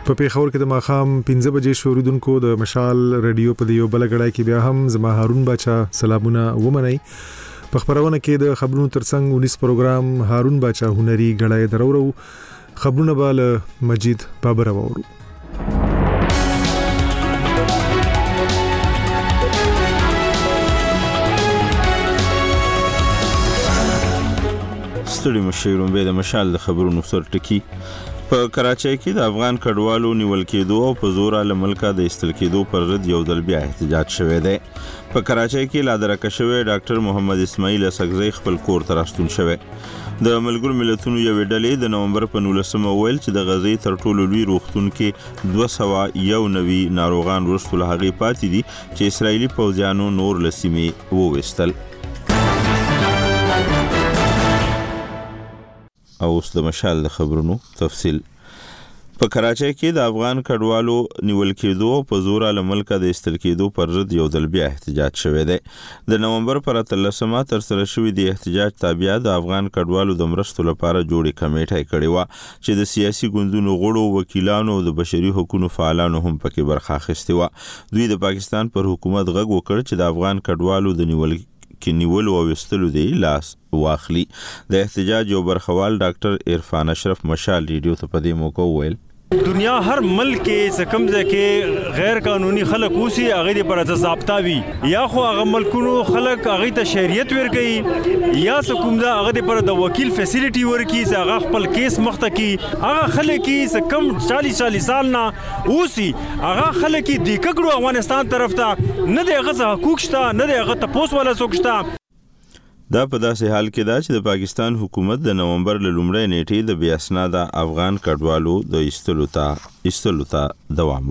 په پیښور کې د ماخام 15 بجې شوریدونکو د مشال رادیو په دیو بلګړای کې بیا هم زما هارون باچا سلامونه ومني. په خبرونه کې د خبرونو ترڅنګ 19 پروګرام هارون باچا هنري غړای درورو خبرونه بال مجید بابر وورو. ستړي مشیرون به د مشال د خبرونو سر ټکی. په کراچۍ کې د افغان کډوالو نیول کېدو او په زور له ملکه د استل کېدو پر ضد یو ځل بیا احتجاج شوه دی. په کراچۍ کې لا درکه شوی ډاکټر محمد اسماعیل اسغزی خپل کور ته راستون شوی. د ملګرو ملتونو یو ډلې د نومبر په 19 ویل چې د غزې تر ټولو لوی روغتون کې 291 ناروغان ورسول هغه پاتې دي چې اسرایلی پوځیانو نور لسیمې ووستل. او اوس د مشال د خبرونو تفصیل. په کراچۍ کې د افغان کډوالو نیول کېدو او په زور له ملکه د استل کېدو پر ضد یو ځل بیا احتجاج شوی دی. د نومبر پر 13 تر سره شوی د احتجاج تابع د افغان کډوالو د مرستو لپاره جوړې کمیټه کړې و چې د سیاسي ګوندونو غړو، وکیلانو او د بشري حقوقو فعالانو هم پکې برخه اخیستې و. دوی د پاکستان پر حکومت غږ وکړ چې د افغان کډوالو د نیولو او وستلو دی لاس واخلي. د احتجاج یو برخوال ډاکټر عرفان اشرف مشال ریډیو ته په دې موقع ویل دنیا هر ملک کې سکمزه کې غیر قانوني خلک اوسي هغه پر ضابطه وي یا خو هغه ملکونو خلک هغه ته شهریت ورکړي یا سکمزه هغه پر د وکیل فیسیلیټي ورکړي چې هغه خپل کیس مخته کی. هغه خلک کې سکم 40 سال نه اوسي هغه خلک کې د کګړو افغانستان طرف ته نه د هغه حقوق شته نه د هغه تپوس ولا څوک شته. دا په داسې حال کې دا چې د پاکستان حکومت د نومبر له لومړۍ نیټې د بې اسناده افغان کډوالو د ایستلو ته دوام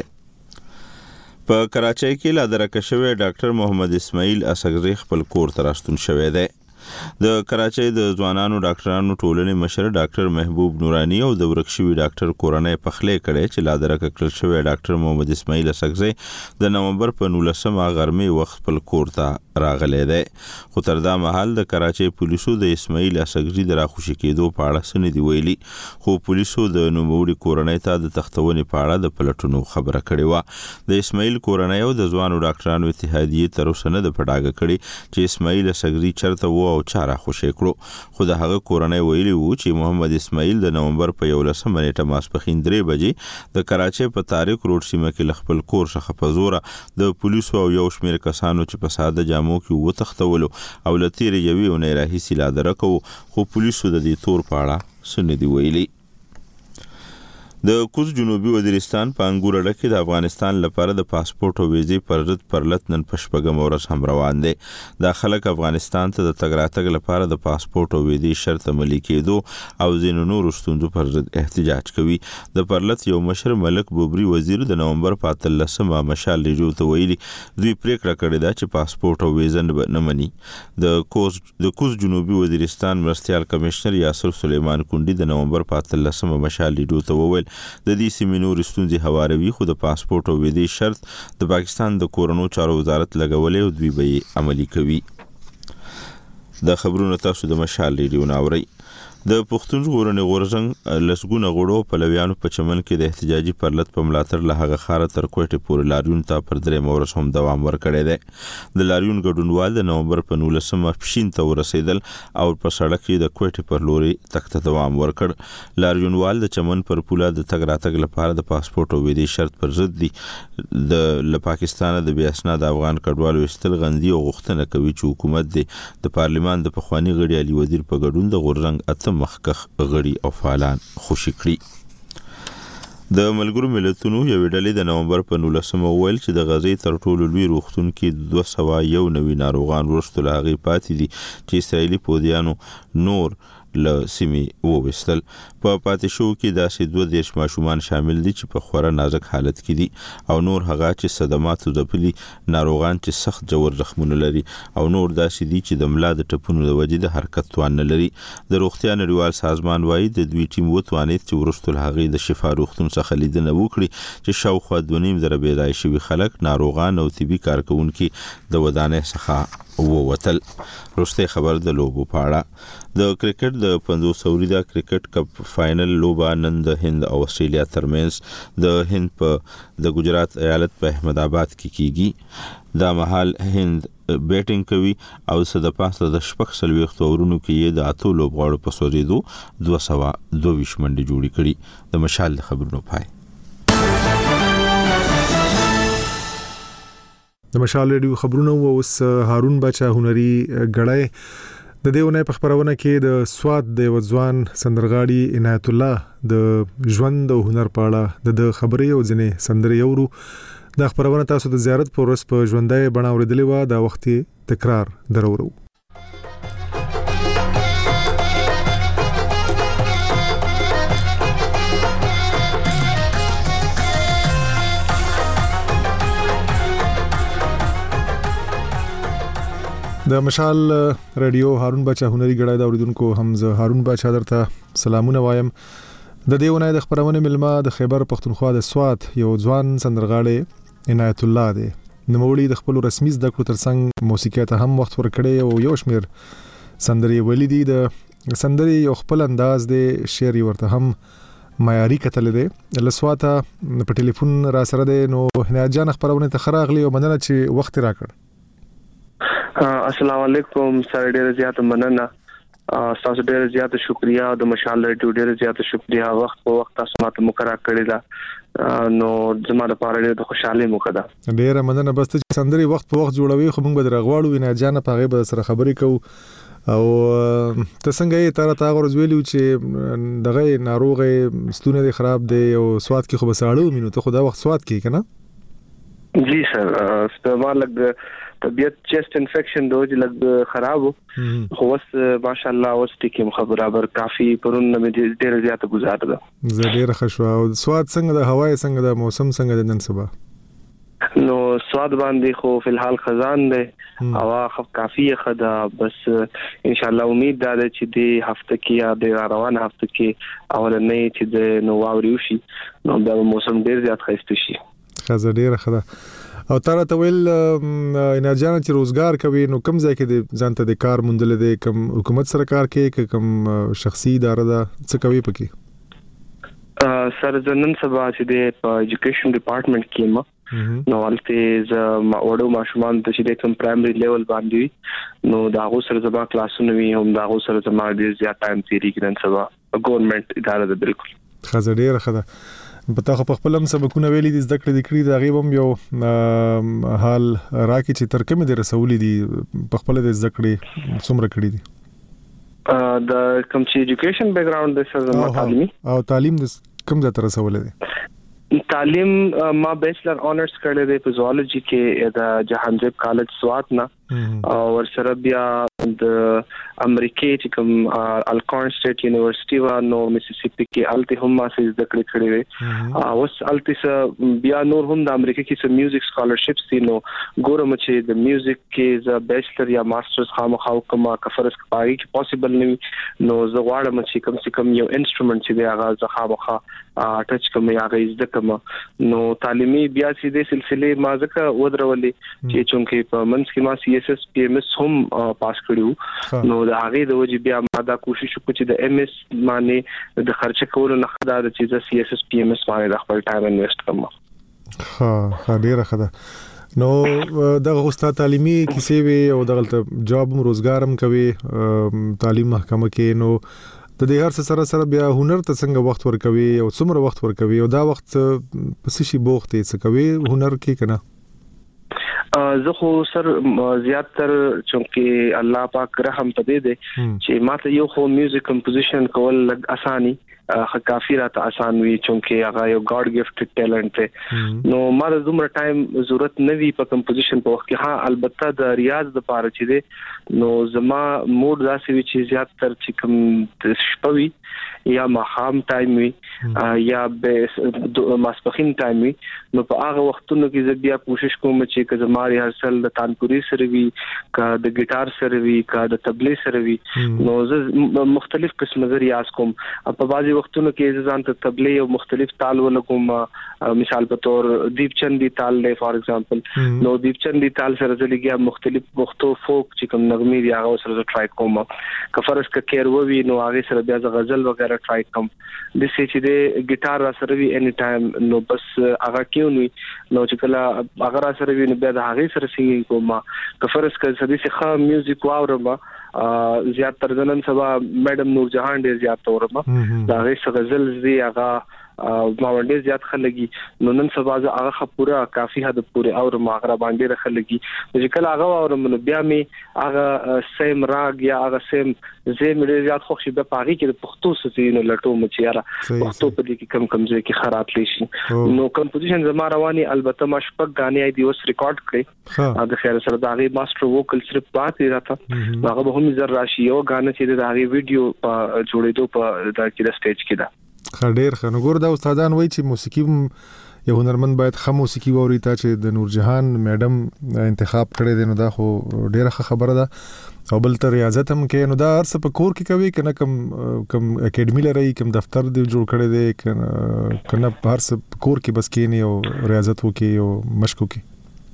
ورکړی. په کراچۍ کې لا درکه شوی ډاکټر محمد اسماعیل اسغزی خپل کور ته راستون شوی دی. د کراچۍ د ځوانانو ډاکټرانو ټولنې مشر ډاکټر محبوب نورانی او د ورکشوي ډاکټر کورنۍ پخلې کړي چې لا درکه کړل شوی ډاکټر محمد اسماعیل اسغزی د نومبر په 19 غرمې وخت خپل کور ته راغلی دی. خو تر دا مهال د کراچۍ پولیسو د اسماعیل اسغزی د راخوشي کېدو په اړه څه نه دی ویلي، خو پولیسو د نوموړي کورنۍ ته د تختونې په اړه د پلټونو خبره کړې وه. د اسماعیل کورنۍ او د ځوانو ډاکټرانو اتحادیې تر اوسه نه ده په ډاګه کړې چې اسماعیل اسغزی چرته و او چا راخوشي کړو. خو د هغه کورنۍ ویلي وو چې محمد اسماعیل د نومبر په 11 نیټه ماسپښین 3 بجې د کراچۍ په طارق روډ سیمه کې خپل کور څخه په زوره د پولیسو او یو شمېر کسانو چې په ساده جامو کې وتښتولو او له تېرې یوې اونۍ راهیسې لا درکه وو، خو پولیسو د دې تور په اړه څه نه دي ویلي. د کوز جنوبي وزیرستان په انګور اډه کې د افغانستان لپاره د پاسپورت او ویزې پر ضد پرلت نن په شپږم ورځ هم روان دی. دا خلک افغانستان ته د تګ راتګ لپاره د پاسپورت او ویزې شرط عملي کېدو او ځینو نورو ستونزو پر ضد احتجاج کوي. د پرلت یو مشر ملک بوبري وزیر د نومبر په 13 مشال ریډیو ته ویلي دوی پریکړه کړې ده چې پاسپورت او ویزه نه مني. د کوز جنوبي وزیرستان مرستیال کمشنر یاسر سلیمان کونډي د نومبر په 13 مشال ریډیو ته وویل د دې سیمې نورې ستونزې هواروي، خو د پاسپورت او ویزې شرط د پاکستان د کورنو چارو وزارت لګولې او دوی به یې عملي کوي. د خبرونو تاسو د مشال ریډیو نه اورئ. د پښتون ژغورنې غورځنګ لسګونه غړو پلویانو په چمن کې د احتجاجي پرلت په ملاتړ له هغه ښاره تر کوټې پورې لاریون ته پر 3 ورځ هم دوام ورکړی دی. د لاریون ګډونوال د نومبر په 19 پښین ته ورسېدل او په سړک کې د کوټې پر لوري تګ ته دوام ورکړ. لاریونوال د چمن پر پوله د تګ راتګ لپاره د پاسپورت او ویزې شرط پر ضد دي. له پاکستان د بې اسناده افغان کډوالو ایستل غندي او غوښتنه کوي چې حکومت د پارلمان د پخواني غړي علي وزیر په ګډون د غورځنګ مخکخ غړي او فعالان خوشي کړي. د ملګرو ملتونو یو ډلې د نومبر په 19 ویل چې د غزې تر ټولو لوی روغتون کې 291 ناروغان ورسته لاغي پاتې دي چې اسرایلی پوځیانو نور له سیمې ووستل. په پاتې شو کې داسې 22 ماشومان شامل دي چې په خورا نازک حالت کې دي او نور هغه چې صدمات ځپلي ناروغان چې سخت جوړ زخمونه لري او نور داسې دي چې د ملا د ټپونو د وجې د حرکت توان نه لري. د روغتیا نړیوال سازمان وايي د دوی ټیم وتوانید چې ورسته هغه د شفا روغتون څخه لیدنه وکړي چې شاوخوا 2.5 زره بې ځای شوي خلک، ناروغان او طبي کارکونکي د ودانۍ څخه ووتل. وروسته خبر د لوبو پاړه. د کرکټ د 500 اوریدا کرکټ کپ فائنل لوبه نن د هند او استرالیا ترمنځ د هند په د ګجرات ایالت په احمد آباد کې کیږي. دا مهال هند بیټینګ کوي او د 5 وختو ورونو کې د اتو لوبغاړو په سوریدو 222 منډي جوړی کړي. د مشال خبرونو پای. د مشال ریډیو خبرونه اوس هارون بچا هنري غړای د دیونه په خبرونه کې د سواد د وځوان سندرغاړي عنایت الله د ژوند او هنر په اړه د خبرې او ځنې سندري اورو. د خبرونه تاسو د زیارت پر ورځ په ژوندۍ بڼه اوریدلې و. د وخت تکرار درورو. د مشال رادیو هارون بچا هنري غړای دا اوریدونکو حمزه هارون بچا درته سلامونه وایم. د دیونه د خبرونه ملما د خیبر پختونخوا د سوات یو ځوان سندرغاړي عنایت الله دی. نوموړي د خپل رسمي زده کړو ترڅنګ موسیقي ته هم وخت ورکړي او یو شمیر سندري ولیدي. د سندري یو خپل انداز دی، شعر ورته هم معیاري کتل دی. لسواته په ټلیفون را سره دی. نو عنایت جان خبرونه ته خراغلی او مننه چې وخت راکړ. السلام علیکم سر، ډیر زیات مننه. تاسو ډیر زیات شکریا. د مشال ریډیو ډیر زیات شکریا. وخت په وخت تاسو ماته مقرره کړی دا نو زما لپاره ډیر خوشاله موقع ده. ډیر مننه. بس ته سندري وخت په وخت جوړوي خو موږ به درغواړو عنایت جان په هغه به سره خبرې کوو. او ته څنګه یې تر غوړ ویلو چې دغه ناروغه ستونه دي خراب دي او سواد کې خو بساړو مينو ته خدا وخت سواد کې کنه. جی سر، استعمال لګ طبيعت چیسٹ انفیکشن دوج لګ خراب خو وس ماشاءالله اوس ټیکم خبره کافي پرون مې ډیر زیات گزار ده. زه ډیر خوشو. او سواد څنګه د هواي څنګه د موسم څنګه د نن سبا؟ نو سواد باندې خو فلحال خزان ده، هوا خو کافي خدا. بس ان شاء الله امید ده چې د هفته کې یا د روان هفته کې اولنې چې د نوواوري وشي نو د موسم ډیر زیات خسته شي. خزه ډیر خدا. او تر ته ویل عنایت جان چې روزګار کوي نو کوم ځای کې د ځانته د کار مونډل دي؟ کوم حکومت سره کار کوي کوم شخصي اداره ده څه کوي پکې؟ سر زنن سبا چې د ایجوکیشن ډپارټمنټ کې ما نو ولته ما وړو ماشومان چې د کوم پرایمري لیول باندې نو دا غو سره زما کلاسونه وي هم دا غو سره زما د زیات ټایم تیری کړن سبا ګورنمنت اداره ده. بالکل خزه ډیر خدا. پتا خو په خپل هم سبقونه ویلي د زده کړې د کړې د غیبم یو حال راکې چې تر کومه د رسولې دي په خپل د زده کړې څومره کړې دي؟ د کوم چې ایجوکیشن بیک گراوند د سره تعلیمي او تعلیم د کوم ځای تر رسولې دي؟ تعلیم ما بیچلر آنرز کړل دی په زوالجی کې د جهانگیر کالج سوات نه او سره بیا د امریکای چې کوم الکارن سټیټ یونیورسيټي و نو میسیسیپي کې الته هم ما سې د کړې کړې وي او الته بیا نور هم د امریکا کې سم میوزیک سکالرشپس دي. نو ګورم چې د میوزیک کې ز بیچلر یا ماسترز خامخا کومه کفرس پای کې پوسیبل نه نو زه غواړم چې کم سے کم یو انسټرومنت چې دی هغه ز خامخا ټچ کوم یا غیز د کوم نو تعلیمي بیا سي د سلسله ما ځکه ودرولې چې چونکه په منځ کې ما CSS PMS هم پاس کړو نو د هغه د وجې بیا ما دا کوشش وکړ چې د MS باندې د خرچ کولو نه خدا د چیزه CSS PMS باندې د خپل ټایم انویسټ کوم. ها ډیره خدا. نو دغه استاد تعلیمي کیسې وي او دغه جاب هم روزګار هم کوي تعلیم محکمه کې. نو د دې هر سره سره بیا هنر ته څنګه وخت ورکوي او څومره وخت ورکوي او دا وخت پس شي بوخت څه کوي هنر کې کنه؟ زه خو سر زیات تر چونکه الله پاک رحم پدې دي چې ماته یو خو میوزیک کمپوزیشن کول لګ اساني کافی راته آسان وي چونکه هغه یو گاډ گیفټډ ټیلنٹ دی نو ما د دومره ټایم ضرورت نه وی په کمپوزیشن په وخت کې. ها البته د ریاض د پاره چې دی نو زما موډ داسې وی چې زیات تر چې کوم شپوي یا ماخام ټایم وي یا به ماسپخین ټایم وي نو په هغه وختونو کې زه بیا کوشش کوم چې که زما ریهرسل د تانپوري سره وي کا د ګیټار سره وي کا د تبلې سره وي نو زه مختلف قسم ریاض کوم. په بعضي بعضي وختونو کې ځان ته تبلې او مختلف تال ولګوم مثال په تور دیپچندی تال له فار ایگزامپل نو دیپچندی تال سره ځلګیا مختلف وختو فوک چې کوم نغمي دی هغه سره ټرای کوم کفرس ک کیروي نو هغه سره بیا غزل وغیرہ ټرای کوم د سې چې د ګټار سره وی اني ټایم نو بس هغه کیونی نو چې کله هغه سره وی نو بیا د هغه سره سینګ کوم کفرس ک سدي ښه میوزیک واورم زیات تر ځنن سبا میډم نور جهان ډیر زیات اورم دا هغه غزل زی هغه ما باندې زیات خلګي نو نن سبا هغه پورا کافي حد پورې اور ماغره باندې رخلګي چې کله هغه اور نو بیا می هغه سیم راګ یا هغه سیم زم ډیر زیات خوشي به پاري کې د پښتو سې نو لټو مچياره پښتو په دې کې کم ځای کې خراب لشي نو کمپوزیشن زما رواني البته ما شپږ غانې دی اوس ریکارډ کړې د خیر سره دا غي ماستر ووکل صرف پاتې راته هغه به هم زر راشي یو غانې چې دا غي ویډیو په جوړېدو په دا کې د سټیج کې دا خډیر خنګور دا استادان وای چې موسیقي یو هنرمند باید خامو موسیقي ووري ته چې د نور جهان میډم انتخاب کړي دي نو دا خو ډیره خبره ده او بل تر ریاضت هم کې نو دا ارس په کور کې کوي کنه کم اکیډمي لري کم دفتر دی جوړ کړي دي کنه په هر څه کور کې بس کېنی او ریاضت وکي او مشق وکي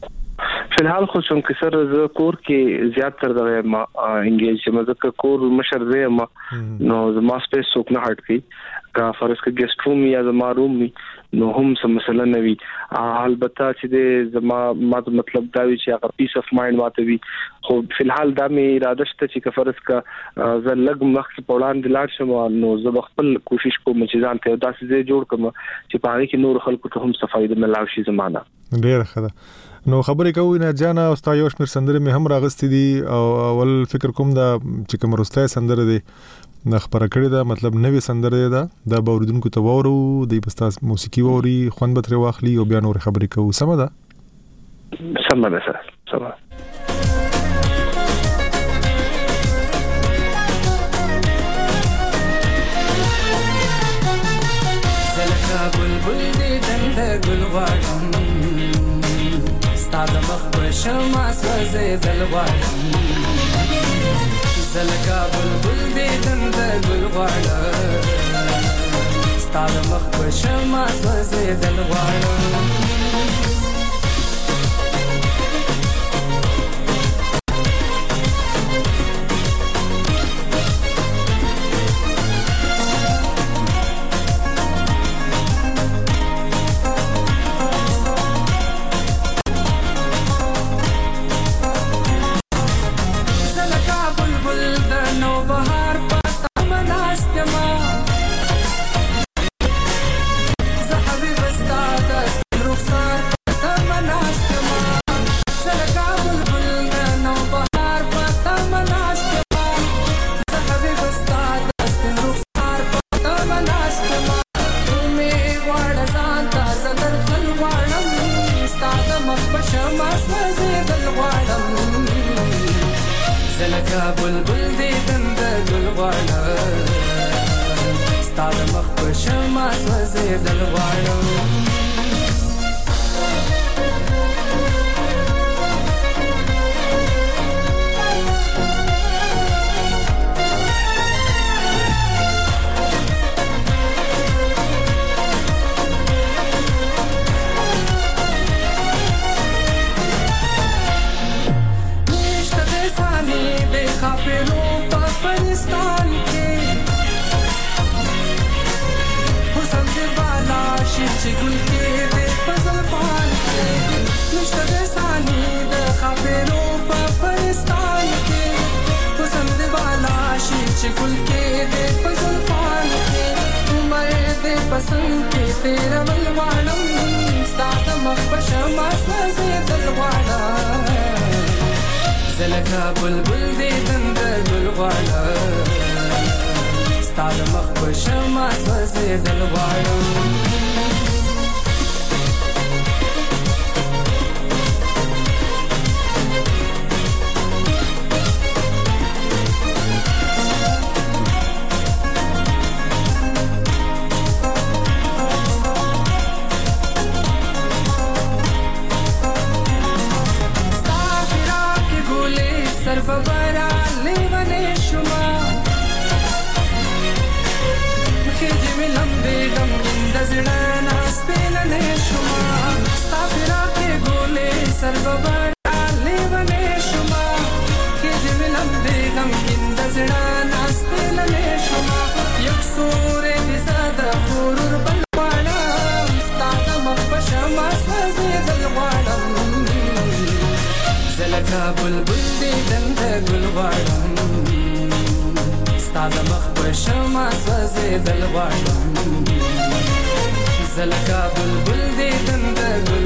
فلحال خو څنګه سر ز کور کې زیات تر دغه ما انګیج مزه کور مشر زه ما نو زما سپیس څوک نه هټ کی کا فرض کې ګیسټ روم یا زما روم نو هم څه مسله نه وي البته چې د زما مطلب دا وی چې هغه پیس اف مایند ماته وي خو فلحال دا می اراده شته چې فرض کا ز لګ مخ په وړاندې لاړ شم نو زه خپل کوشش کوم چې ځان ته داسې ځای جوړ کړم چې پاره کې نور خلکو ته هم صفایده ملاوي شي زمانہ ډیر ښه نو خبرې کوي نه جانا او ستا یو شمیر سندره مې هم راغستې دي او اول فکر کوم دا چې کوم روستای سندره دي نه خبره کړې ده مطلب نوې سندره ده دا باوریدونکو ته وورو د پستاس موسیقي ووري خوند به تر واخلي او بیا نور خبرې کوو سم ده سره سم زلکا بلبل دې دند ګل واړم ستاد مخ په شمع سوځې دل واړم زلکا بلبل دې دند ګل واړم ستاد مخ په شمع سوځې دل واړم زلکا بلبل دې دند ګل واړم ستاد مخ په شمع سوځې دل واړم Barbara, leave an issue, ma. زړه ناستلنې شما ستا فراق کې ګولې سر ببړا لیونې شما کې دې ولم دې غمګین د زړه ناستلنې شما یک سورې دې ساده غرور بل غواړم ستا د مخ په شمع سوځېدل غواړم زه لکه بلبل دې دنده ګل غواړم ستا د مخ په شمع سوځېدل غواړم زه لکه بلبل دې دنده ګل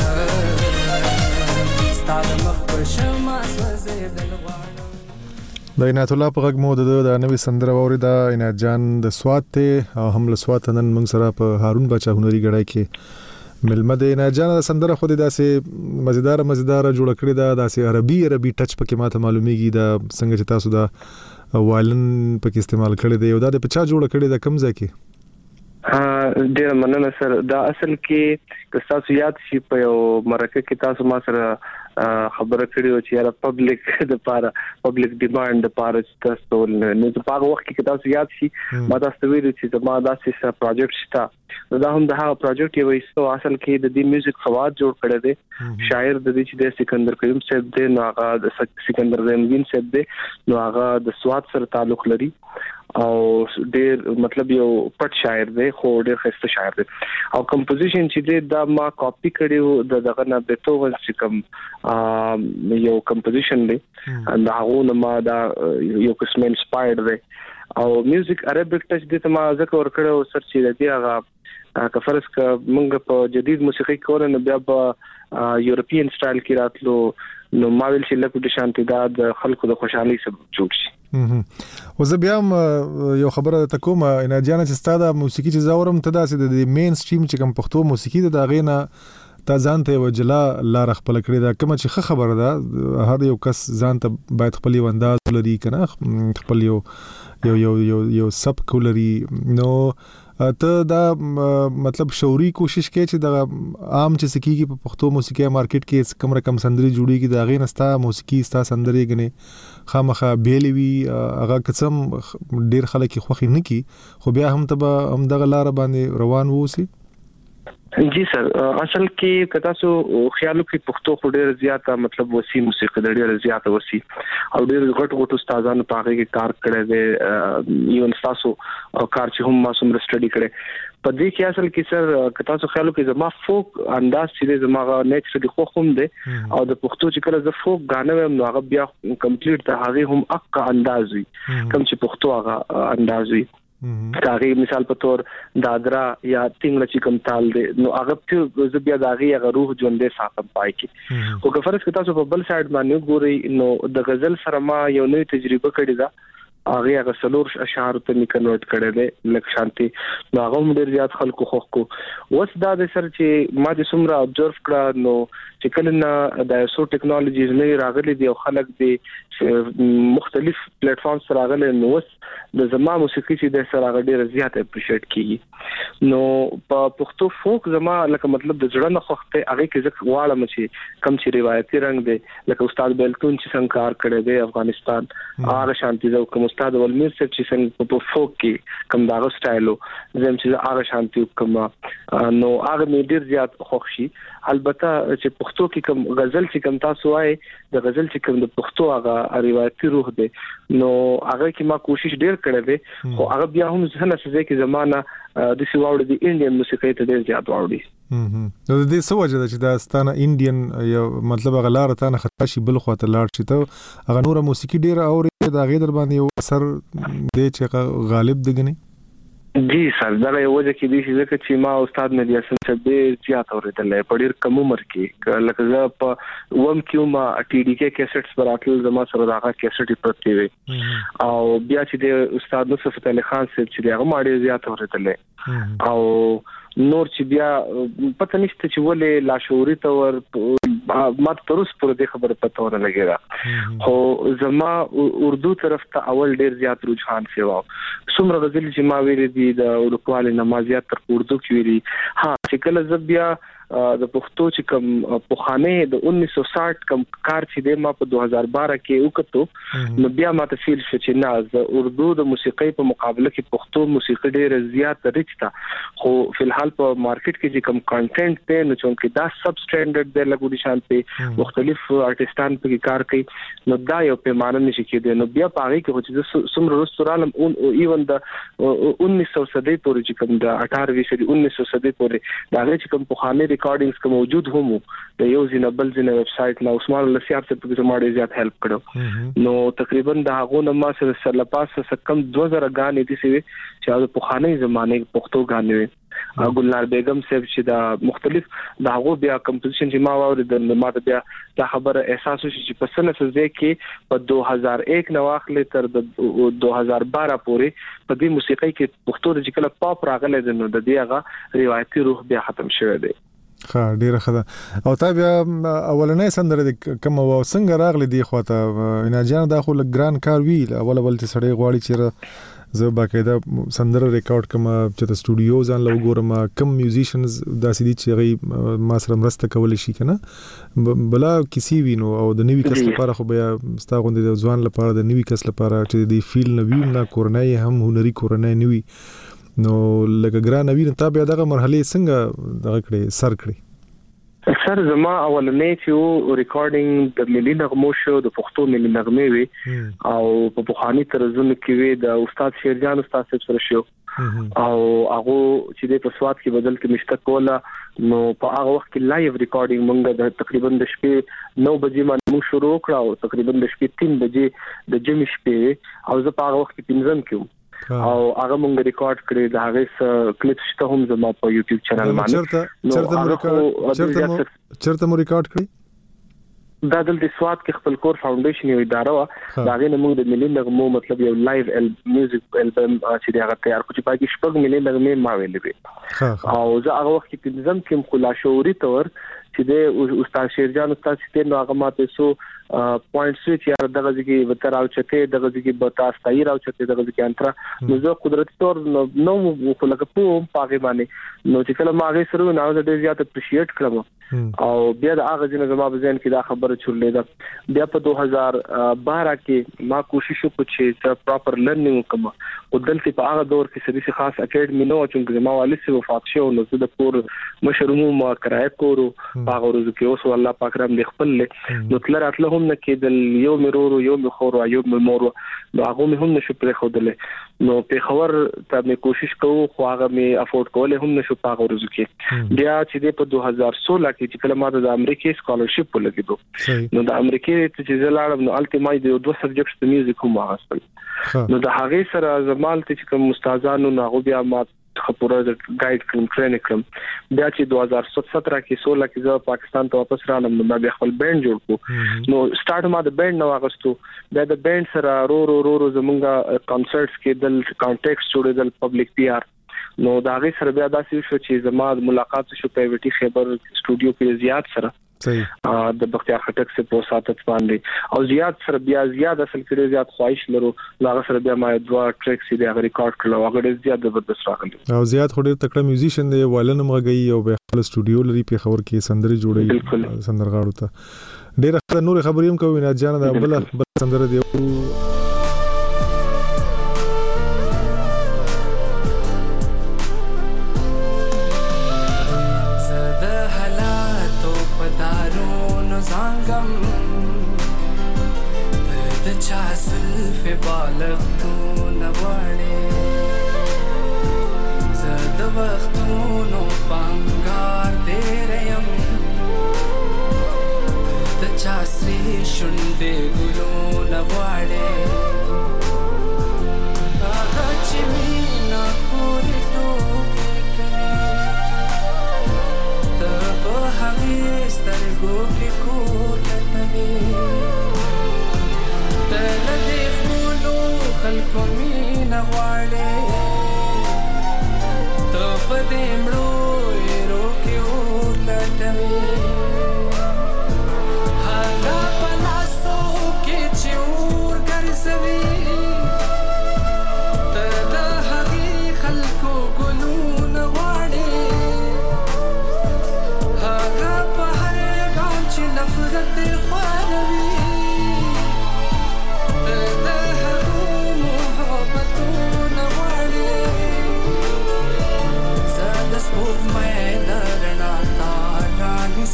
غواړم ستا د مخ په شمع سوځېدل غواړم. د عنایت الله په غږ مو د نوې سندره واورېده. عنایت جان د سوات ته او هم له سوات نن موږ سره په هارون باچا هنري غړای کې ملمه د عنایت جان د سندره خو داسې مزیدار جوړ کړی دا داسې عربي ټچ پکې ماته معلومیږي د څنګه چې تاسو دا وایلن پکې استعمال کړی دی او دا د پچا جوړ کړی دا کم ځای کې؟ ډیر مننه سر. دا اصل کې تاسو یاد شي په یو مرکه کې تاسو ما سره خبره کړې و چې یاره پبلک د پاره پبلک ډیماند د پاره تاسو نو په هغه وخت کې تاسو یاد شي ما تاسو ویل چې ما داسې پروجیکټ شته دا هم د هغه پروجیکټ یو ایستو اصل کې د دې میوزیک خواص جوړ کړی دی شاعر د دې چې د سکندر کریم صاحب دی نو هغه د سکندر زمین صاحب دی نو هغه د سواد سره تعلق لري او ډیر مطلب یو پټ شاعر دی خو ډیر خسته شاعر دی او کمپوزیشن چې دی دا ما کاپی کړیو دغه نه بیتوون چې کوم یو کمپوزیشن دی دا هغه ما دا یو قسم انسپایرډ دی او میوزیک عربیک ټچ دی ته ما ذکر ورکړو سر چې دی هغه کفرس ک موږ په جدید موسیقي کول نه بیا په یورپین سټایل کې راتلو نو ما ویل چې لکه د شانتي د خلکو د خوشحالي سبب جوړ شي. وزه بیا یو خبره ته کوم عنایت جان چې ستاده موسیقي چې زاورم ته داسې د مین سټریم چې کوم پښتو موسیقي د غینا تا ځان ته وجلا لار خپل کړی دا کوم چې خبره ده هر یو کس ځان ته باید خپل انداز لري کنه خپل یو سب کولري نو ته دا مطلب شعوري کوشش کوي چې د عام چې سکیږي په پښتو موسیقي مارکیټ کې کم رقم سندري جوړیږي دا غي نستا موسیقي ستا سندري غني خامخه بیلوي هغه قسم ډیر خلک خوخي نه کی خو بیا هم ته هم دغه لار باندې روان ووسی. جی سر اصل کې کتا سو خیالو کې پښتو خو ډیر زیاته مطلب وسی موسیقي ډیر زیاته وسی او ډیر غټ استادانو په هغه کې کار کړی دی یو تاسو کار چې هم ما سم سټډي کړي په دې کې اصل کې سر کتا سو خیالو کې زما فوک انداز چې زما نیکسټ خو هم دی او د پښتو چې کله ز فوک غانم نو هغه بیا کمپلیټ ته هغه هم اق انداز وي کوم چې پښتو هغه انداز وي کاغي مثال په تور دادرا یا ټینګل چې کوم تال دی نو هغه په زبیا داغي هغه روح ژوندې ساتم پای کې خو که فرض کتا سو په بل سایډ باندې ګوري نو د غزل سره ما یو نوې تجربه کړې ده هغه سلور اشعار ته می کنورټ کړي دي لک شانتي نو هغه ډیر زیات خلکو خوښ کو وس دا د سر چې ما د سمره ابزرو کړه نو چې کله نه د سو ټیکنالوژیز نه راغلي دي او خلک دي مختلف پلیټ فارمز سره راغلي نو وس د زما موسیقي چې د سره ډیر زیات اپریشیټ کیږي نو په پښتو فوک زما لکه مطلب د جوړه نه خوخته هغه کې ځکه واړه چې کم چې روایتي رنگ دی لکه استاد بیلتون چې څنګه کار کړی دی افغانستان هغه شانتي زو کوم استاد ولمیر صاحب چې څنګه په فوک کې کوم داغه سټایلو زم چې هغه شانتي کوم نو هغه مې ډیر زیات خوښ شي البته چې پښتو کې کوم غزل چې کوم تاسو وای د غزل چې کوم د پښتو هغه روایتي روح دی نو هغه کې ما کوشش ډیر کړې ده خو هغه بیا هم ځنه څه کې زمانہ د سیواوړ دی انډین موسیقي ته ډیر زیات واوړي نو د دې سوجه چې دا ستانه انډین یو مطلب غلار ته نه خطا شي بل خو ته لاړ شي ته هغه نور موسیقي ډیر اوري دا غیر باندې یو اثر دی چې غالب دګني. جی سر دا یو وجه کې دي چې ما استاد مې د اسن څخه ډیر زیات اوریدل په ډیر کم عمر کې لکه زه په وم کیو ما ټي ډي کې کیسټس براتل زما سره دا کیسټي پرتی وي او بیا چې د استاد نصرت علي خان صاحب چې هغه ما ډیر زیات اوریدل او نور چې بیا پته نشته چې ولې لاشعوري تور ما ترس پر دې خبره پته ونه لګیږي خو زما اردو طرف ته اول ډیر زیات رجحان شوی څومره غزل چې ما ویلې دي د اردووالي نمازيات تر اردو کې ویلي ها چې کله زه بیا د پښتو چې کوم پوخانه د 1960 کوم کار چې د ما په 2012 کې وکړو نو بیا ما ته فیل شو چې نه د اردو د موسیقۍ په مقابله کې پښتو موسیقي ډېر زیات ریچ تا خو فلحال په مارکیټ کې چې کوم کانټینټ ته نو چې دا سب سټانډرډ د لګو دي شان په مختلف آرټستان په کار کوي نو دا یو پیمانه نشي کېدای نو بیا پاره کې چې څومره رستورالم ایون د 1900 صدۍ پورې چې کوم د 18 صدۍ 1900 صدۍ پورې دا چې کوم پوخانه ریکارډینګز کوم موجود هم د یو زینبل زینه ویب سټ نو عثمان لسیاب څخه په زموږ زیات هیلپ کړو نو تقریبا د هغه نه ما سره لپاسه کم 2000 غانې دي چې د پوخانه زمانه پښتو غانې ګلنار بیگم صاحب چې دا مختلف دا هغه بیا کمپوزیشن چې ما واورید ما ته بیا دا خبره احساس وشي چې په سنه سزه کې په 2001 نو اخلي تر د 2012 پورې په دې موسیقۍ کې پښتو د کله پاپ راغله نو د دې هغه روایتي روح بیا ختم شوی دی ها ډیره ښه او تا بیا اولنې سندره کوم و څنګه راغلی دی خو ته نه جان دا خو ګران کار وی اول چې سړی غواړي چې زه باقاعده سندره ریکارډ کوم چې د سټوډیو ځان لو ګورم کم میوزیشنز داسې دي چې غي ما سره مرسته کول شي کنه بلا کسی وینو او د نیوی کس لپاره خو بیا ستا غوندې د ځوان لپاره د نیوی کس لپاره چې دی فیل نوی نه کورنۍ هم هنري کورنۍ نیوی نو لکه ګران نوی ته بیا دغه مرحله څنګه دغه کړي سر کړي اکثر زما اولنې چې ریکارډینګ د ملي نغمو شو د پښتو ملي نغمې وي او په بوخاني طرزونو کې وي د استاد شیرجان استاد سره شو او هغه چې د پسواد کې بدل کې مشته کوله نو په هغه وخت کې لایو ریکارډینګ مونږ د تقریبا د شپې 9 بجې باندې شروع کړو او تقریبا د شپې 3 بجې د جمع شپې او زه په هغه وخت کې پنځم کې او هغه مونږ ریکارډ کړی د هغه کلیپ شته هم زما په یوټیوب چینل باندې چرته مو ریکارډ کړی دا د سواد کې خپل کور فاونډیشن یو اداره وا دا غي موږ د ملي نغمو مطلب یو لایو میوزیک البم چې دا تیار کوم چې پاکي شپږ ملي نغمې ما ویلې او زه هغه وخت کې تنظیم کوم خلا شعوري تور چې د استاد شیرجان استاد چې نو هغه ماته سو پوینټس چې دغه ځکه وتر او چته دغه ځکه بتا استایر او چته دغه ځکه انتر نو زه قدرت تور نو خو لکه په پاګې باندې نو چې کله ما هغه سره نو زه ډیر زیات اپریشیټ کړم او بیا د هغه جن زما په ذهن کې دا خبره چولې ده بیا په 2012 کې ما کوشش وکړ چې پراپر لرنینګ وکم او دلته په هغه دور کې سړي خاص اکیډمي نو چې زما والد سره وفات شو نو زه د کور مشروم ما کرای کورو هغه ورځ کې اوس الله پاک رحم دې خپل نو تل راتله هم نه کېدل یو مرورو یو مخورو یو ممورو نو هغه هم نشو پرې خودلې نو په خبر ته مې کوشش کوو خو هغه مې افورد کولای هم نشو پاغه ورځ کې بیا چې په 2016 کې چې کله ما د امریکای سکالرشپ ولګیدو نو د امریکای چې زلاړم نو الټیمای د دوه سبجیکټس د میوزیک هم واغستل نو د هغه سره زمال ته چې کوم استادانو نو بیا ما خپوره ګایډ کوم ټریننګ کوم بیا چې 2017 کې 16 کې زه پاکستان ته واپس رالم نو بیا خپل بینډ جوړ کو نو سٹارټ ما د بینډ نو واغستو بیا د بینډ سره رو زمونږه کانسرټس کې د کانټیکټس جوړېدل پبلک پی آر نو دا غي سره بیا داسې شو چې زما ملاقات شو په ویټي خیبر سټوډیو کې زیات سره د بختیار خټک سره په ساتت باندې او زیات سره بیا زیات اصل کې زیات خواهش لرو هغه سره بیا ما دوه ټریکس دې ریکارډ کړل هغه زیات زبردست راغلی او زیات خوري تکړه میوزیشن دی ولنه مغږی او په خپل سټوډیو لري په خبر کې سندري جوړي سندرغاړو ته ډېر نور خبرې هم کوي نه جان دا بل سندره دی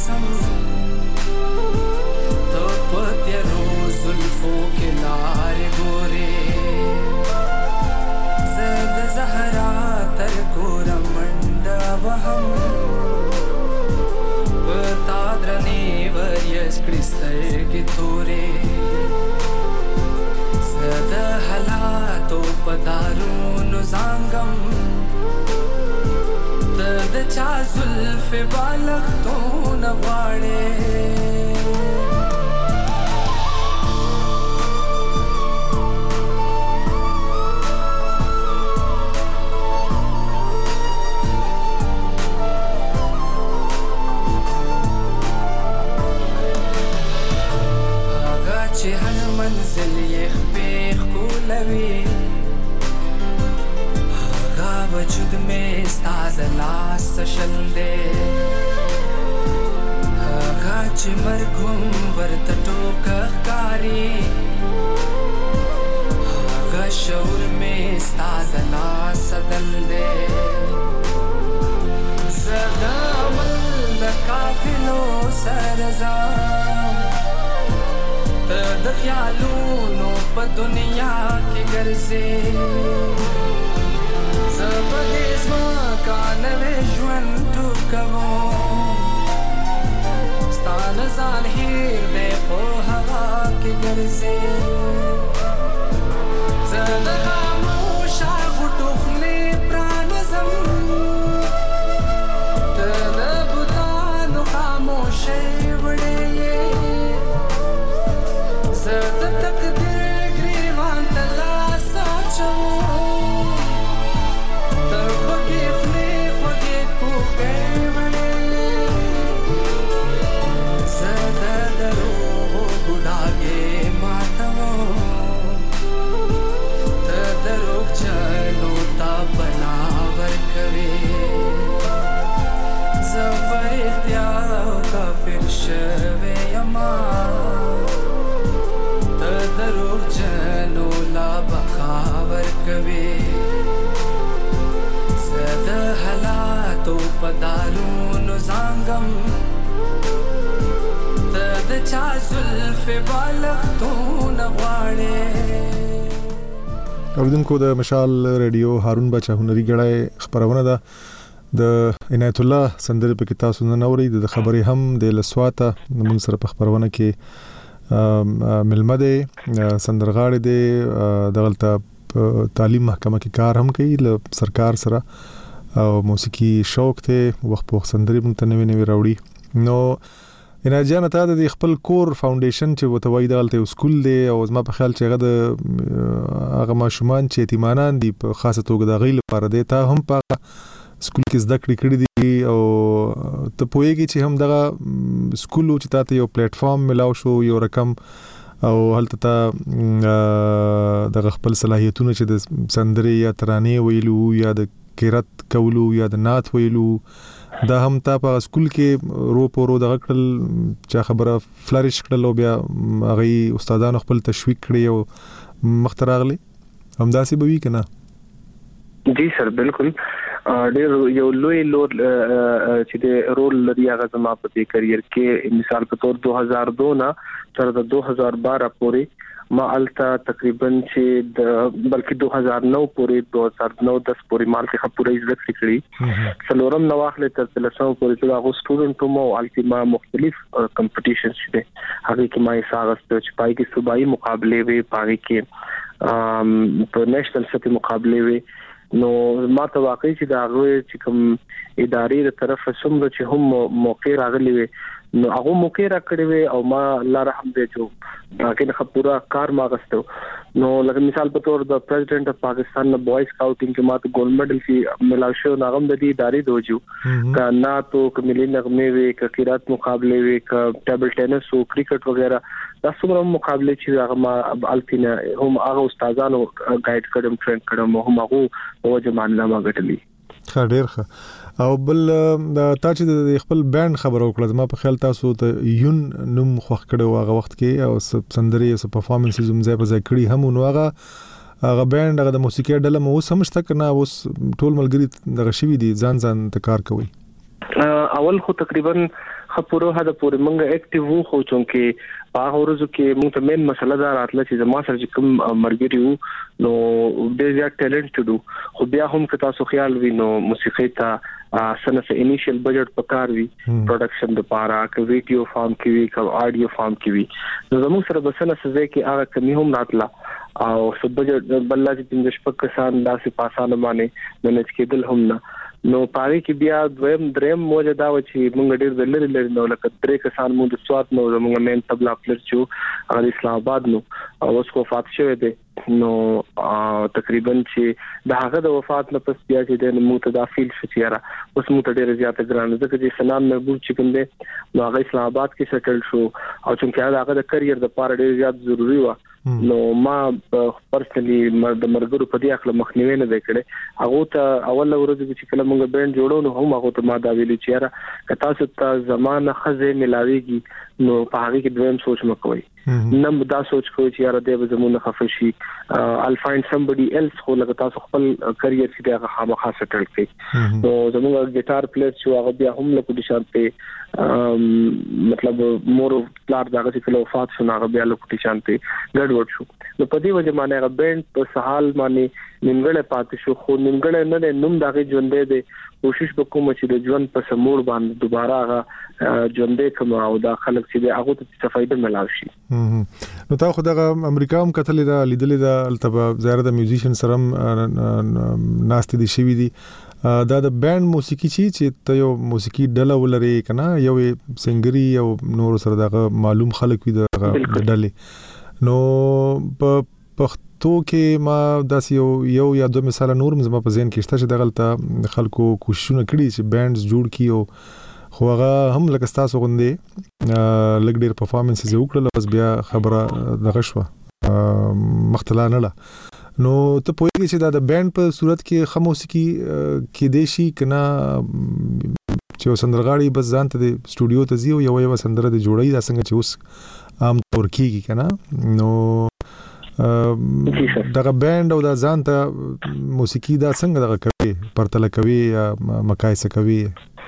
باسم تو پتیرو زلفو کے لار گورے زد زہرا تر گورا منڈا وہم پتا درنی وریس کرستر کی تورے زد حلا تو پدارون زانگم د چا زلف بالغ تو نغواړې هغه چې هر منزل یې خپېخ کولوي وجود میں استاز لاس شل دے هغه چې مرګوم ورته ټوکه ښکاري هغه شعور میں استاز لاس دل دے زده عمل د قافلو سرزام د خیالونو په دنیا کې ګرځې زبدیز ما کانوی ژوند تو کوم ستان ځان هیر دی په هوا کې ګرځې زه د خاموشه غوټو خولې پرانیزم ته د بوتانو خاموشۍ وړې یې زه د تقدیر ګریوان ته لاس اچوم پدارونو زانگم د چا زلف بالغ تو نغواړې اوریدونکو د مشال ریډیو هارون بچا هنري غړای خبرونه ده د عنایت الله سندره په کې تاسو نه اورئ د خبرې هم د لسواته موږ سره په خبرونه کې ملمده سندرغاړي د دغلطه تعلیم محکمه کې کار هم کوي له سرکار سره او موسیقي شوق ته وخت په سندري مونږ ته نوې راوړي نو عنایت جان ته د خپل کور فاونډیشن چې وتوي دغلطه سکول دی او زما په خیال چې هغه ماشومان چې یتیمانان دي په خاصه توګه د غیل لپاره دی ته هم په سکول کې زده کړې دي او ته پوهیږي چې هم دغه سکول چې تاسو یو پلیټ فارم ملاو شو یو رقم او هلته ته د خپل صلاحیتونه چې د سندري یا ترانه ویلو یا د قرات کولو یا د نات ویلو دا هم تا په سکول کې رو پورو د غکړل چې خبره فلریش کړل او بیا هغه استادانو خپل تشویق کړی او مختراغلی هم داسې به وی کنه جی سر بالکل ډېر یو لوی لور چې د رول لري هغه زما په کیریئر کې مثال په تور 2002 نه تر 2012 پورې ما التا تقریبا چې بلکې 2009 پورې 2009-10 پورې مال کې خپورې ذکر کړی څلورم نواخله تر 300 پورې دا غو سټوډنټ مو الټیما مختلف کمپټیشنز شته هغه کې ما حساب چې پای کې صوبایي مقابله وي پای کې په نېشنل سطح مقابله وي نو ما ته واقعي چې دا غوې چې کوم ادارې تر طرف څومره چې هم موقع راغلي وي نو هغه موقع را کړی وي او ما الله رحم دې جو باقي نه پورا کار ما غستو نو لکه مثال په تور د پریزیډنټ اف پاکستان نه بوای سکاوټینګ کې ماته ګولډ میډل کی ملاو شو ناغم د دې ادارې دوجو کا نا تو کملي نغمه وي ک قرات مقابله وي ک ټیبل ټینس او کرکټ وغیرہ دا څومره مقابله چې هغه ما الفینا هم هغه استادانو ګایډ کړم ټرین کړم هم هغه وجه ماننامه غټلی ډېر ښه او بل تا چې د خپل بانډ خبر وکړه ما په خیال تاسو ته یون نوم خوښ کړو هغه وخت کې او سندري او پرفارمنسز هم ځای په ځای کړی هم نو هغه بانډ هغه د موسیقي ډله مو سمشته کنه اوس ټول ملګری دغه شوی دي ځان ته کار کوي اول خو تقریبا خپورو هدا پورې موږ اکټیو وو خو چې په ورځو کې موږ ته مین مسله دا راتله چې ما سره کوم مرګري وو نو ډېر زیات ټیلنټ ډو خو بیا هم که تاسو خیال وي نو موسیقي ته سنه انیشل بجټ پکار وي پروډکشن د پاره ک ویډیو فارم کې وي ک آډیو فارم کې وي نو زموږ سره بسنه سزه کې هغه کمی هم راتله او سب بجټ بللا چې 15 شپږ کسان داسې پاسانه باندې منځ کېدل هم نه نو پاره کې بیا دریم موجوده و چې موږ ډېر لري نو لکه درې کسان موږ د سوات نو موږ مین تبلا پلر چې هغه اسلام آباد نو او اوس کو وفات شوه دي نو تقریبا چې د هغه د وفات نه پس بیا چې د موږ ته داخل شتیاره اوس موږ ته ډېر زیات ګران ځکه چې سنان مقبول چې کوم دي نو هغه اسلام آباد کې سیټل شو او چې هغه د کرییر د پاره ډېر زیات ضروری و نو ما پرسنلی د مرګرو په دې اخله مخنیوي نه وکړي هغه ته اول ورځ چې کله موږ بینډ جوړو نو هم هغه ته ما دا ویلي چې را کتا ست زمانه خزه ملاويږي نو په هغه کې دویم سوچ مکوئ نم دا سوچ کوي چې یاره د زمونه خفشي I'll find somebody else خو لکه تاسو خپل کرییر چې هغه خامخا سیټل کړي نو زموږ ګیټار پلیئر چې هغه بیا هم له کوډي شانته مطلب مور پلار دغه چې کله وفات شو هغه بیا له کوډي شانته ګډوډ شو نو په دې وجه باندې هغه بینډ په سحال باندې نیمګړې پاتې شو خو نیمګړې نه نوم دغه ژوندې دي کوشش وکوم چې د ژوند په سمور باندې دوباره هغه ژوندې کوم او د خلک چې هغه ته فائدہ ملاوي شي نو تا خو دغه امریکا هم کتلې دا لیدلې دا التبا زیاره د میوزیشن سره ناستې دي شوی دي دا د بینډ موسیقي چې ته یو موسیقي ډله ولري کنه یو سنگري او نور سره دغه معلوم خلک وي دغه ډلې نو په پښتو کې ما داسې یو یا دوه مثال نور زما په ذهن کې شته چې دغه خلکو کوششونه کړي چې بینډز جوړ کړي خو هغه هم لکه تاسو غوندې لګ ډیر پرفارمنسز وکړل بس بیا خبره دغه شو مختلا نه لا نو ته پوهیږي چې دا د بینډ په صورت کې خاموسي کې دیشي کنا چې سندرغاړي بس ځان ته د سټوډیو ته ځي او یو سندره د جوړي دا څنګه چې اوس عام طور کېږي کنه نو دغه بینډ او د ځان ته موسیقي دا څنګه دغه کوي پرتله کوي یا مقایسه کوي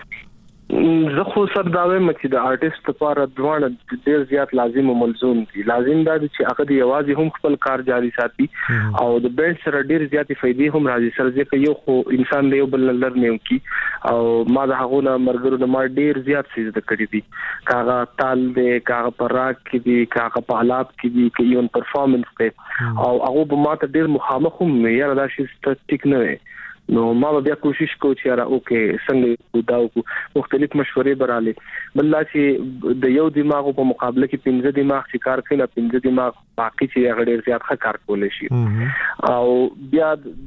زه خو سر دا وایم چې د آرټیست لپاره دوه ډیر زیات لازم او ملزوم دي لازم دا چې هغه دی یوازې هم خپل کار جاري ساتي او د بینډ سره ډیر زیات فائدې هم راځي سره ځکه یو خو انسان دی یو بل لرنه کی او ما د هغه نه مرګرو نه ما ډیر زیات څه د کړی دي کاغه تال دی کاغه پراک کې دي کاغه په حالات کې دي کې یو پرفارمنس دی او هغه به ما ته ډیر مخامخ هم یاره دا شي ټیک نه نو ما بیا کوشش کو چې را اوکې څنګه داو مختلف مشورې براله بل چې د یو دماغ په مقابله کې 15 دماغ چې کار کوي 15 دماغ باقي چې هغه ډیر زیات ښه کار کولای شي او بیا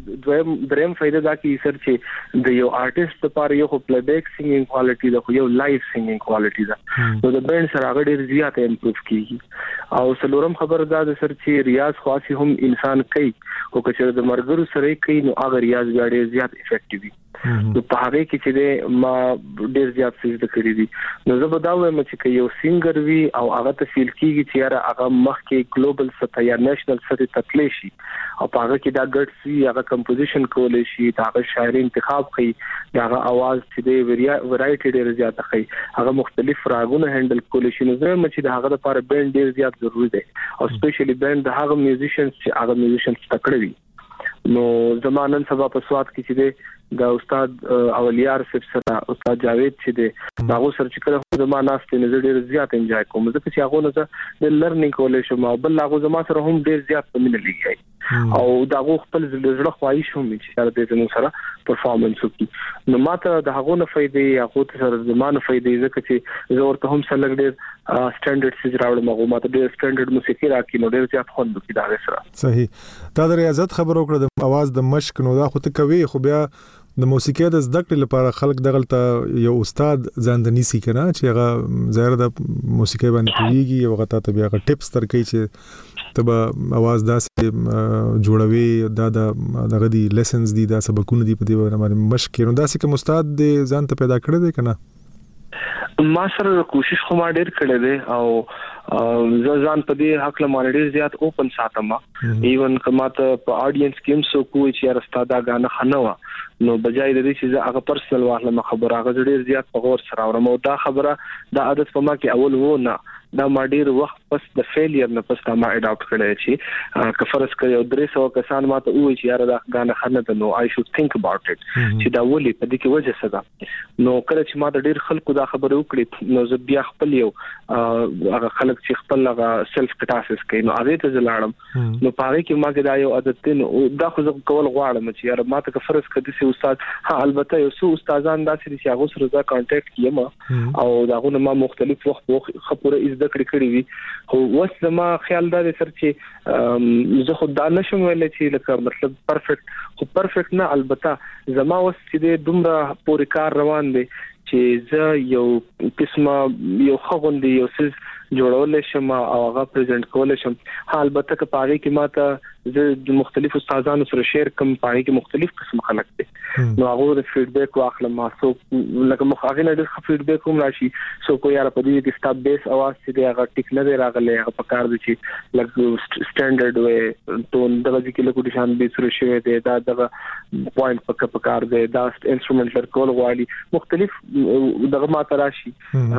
دریم فائدہ دا کې سر چې د یو آرټیست لپاره یو پلی بیک سینګینګ کوالټي دا یو لایو سینګینګ کوالټي دا نو د بینډ سره هغه ډیر زیات امپروف کیږي او څلورم خبر دا د سر چې ریاض خاصي هم انسان کوي او کچره د مرګرو سره کوي نو هغه ریاض بیا ډیر زیات افیکټیو نو په هغه کې چې ما ډیر زیات څه کړی دي نو زه به دا وایم چې یو سینګر وي او هغه ته فیل کیږي چې یاره هغه مخکې ګلوبل سطح یا نېشنل سطح ته تللی شي او په هغه کې دا ګډ سي هغه کمپوزیشن کولی شي هغه شاعري انتخاب کوي هغه आवाज چې دی ورایټي ډیر زیات کوي هغه مختلف راګونه هندل کولی شي نو زه چې د هغه لپاره بینډ ډیر زیات ضروری دی او سپیشلی بینډ د هغه میوزیشنز چې هغه میوزیشنز تکړه وي نو زمانن سبا په سواد کې چې دی دا استاد اولیار صاحب سره استاد جاوید چې دی هغه سره چې کله زمانه است نه ډیر زیات انجوای کوم ځکه چې هغه نه د لرنینګ کولای شم او بل هغه زما سره هم ډیر زیات پمنه لګي او دا خپل زړه خواهش هم چې سره د زمو سره پرفارمنس وکړي نو ماته د هغه نه فائدې هغه سره زمانه فائدې ځکه چې زه ورته هم سره ډیر سټانډرډ سیز راوړم هغه ماته ډیر سټانډرډ موسیقي راکې نو ډیر زیات خوند وکړي دا سره صحیح دا د ریاضت خبرو کړه د आवाज د مشق نو دا خو ته کوي خو بیا د موسیقي د زده کړې لپاره خلک دغلته یو استاد ځان د نیسی کنه چې هغه ظاهر د موسیقي باندې کوي یو غته ته بیا ټیپس ترکي چې تبه आवाज داسې جوړوي دا دغه دي لیسنز دي دا سبقونه دي په دې باندې مشق نو داسې کوم استاد دې ځان ته پیدا کړی دی کنه ما سره کوشش خو ما ډیر کړی دی او ځان په دې حق له مانډیر زیات اوپن ساتم ایون کما ته په اډینس کې هم سو کوی چې راستاده غانه خنوا نو بجای د دې چې هغه پرسنل واخله خبره هغه ډیر زیات په غور سره اورم او دا خبره د عادت په ما کې اول وو نه دا ما ډیر وخت پس د فیلیر نه پس ما اډاپټ کړی چې کفرس کوي او 300 کسان ما ته وایي چې یاره دا غانه خنه نو آی شود ثینک اباوت اټ چې دا ولي په دې کې وجه څه ده نو کله چې ما د ډیر خلکو دا خبره وکړي نو زه بیا خپل یو هغه خلک چې خپل هغه سلف کټاسس کوي نو هغه ته زلاړم نو پاره کې ما کې دا یو عادت دی دا خو زه کول غواړم چې یاره ما ته کفرس کدي سي استاد ها البته یو څو استادان دا چې هغه سره دا کانټیکټ کیم او داغه ما مختلف وخت خبره کړی وي خو وس زما خیال دا سر چې زه خو دا نشم ویل چې لکه مطلب پرفیکټ نه البته زما وس چې دومره پوری کار روان دي چې زه یو قسمه یو خوندې یو څه جوړول شم او هغه پریزنټ کول شم البته که پاره کې ماته زه د مختلفو استادانو سره شیر کوم پاره کې مختلف قسم خلک دي نو هغه د فیډبیک واخلم ما سو لکه مخاغه نه د فیډبیک هم راشي سو کو یاره په دې کې سټاپ بیس اواز چې هغه ټیک نه دی راغلی هغه په کار دي چې لکه سټانډرډ وې ټون د وځي کې له کوډیشن به سره شوی دی دا د پوینټ په کار دی دا انسټرومنټ ورکول غواړي مختلف دغه ما تراشي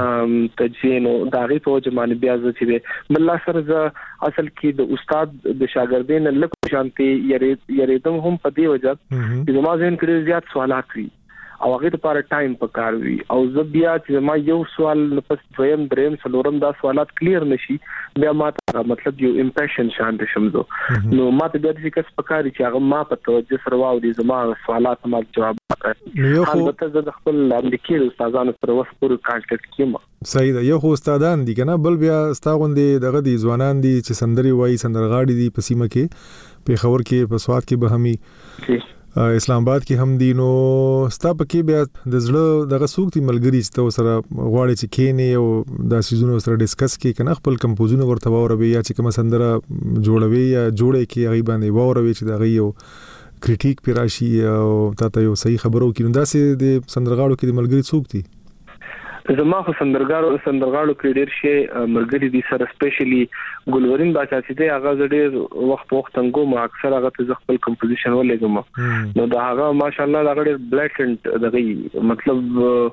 تجزینو داغي په جمانه بیا چې بل سره ز اصل کې د استاد د شاګردین لکه شانتي یریدم هم په دی وجه چې زما ځین کړي زیات سوالات وي او هغه لپاره ټایم پکار وي او زه بیا چې ما یو سوال پس دویم دریم څلورم دا سوالات کلیر نشي بیا ما مطلب یو امپریشن شانت شمزو نو ما ته د دې کس پکاري چې هغه ما په توجه سره واوري زما سوالات ما جواب ورکړي البته زه د خپل امریکایي استادانو سره وس پور کانټیکټ کیم صحیح ده یو استادان دي کنه بل بیا ستاغوندې دغه دي ځوانان دي چې سندري وایي سندرغاړي دي په سیمه کې په خبر کې په سواد کې به همي اسلام آباد کې هم دي نو ستا پکې بیا د زړه دغه سوق دي ملګری چې سره غواړي چې کینې او د سيزونو سره ډیسکس کې کنه خپل کمپوزونه ورته وروي یا چې کوم سندره جوړوي یا جوړه کې هغه باندې وروي چې دغه یو کریټیک پیراشي او تاسو یو صحیح خبرو کې نو داسې د سندرغاړو کې د ملګری څوک دي زما خو سندرغاړو کې ډېر شي مرګري دي سره سپیشلی ګلورین باچا چې دی هغه ډېر وخت انګو ما اکثر هغه ته خپل کمپوزیشن ولګم نو دا هغه ماشاءالله دا ډېر بلیټنت دغه مطلب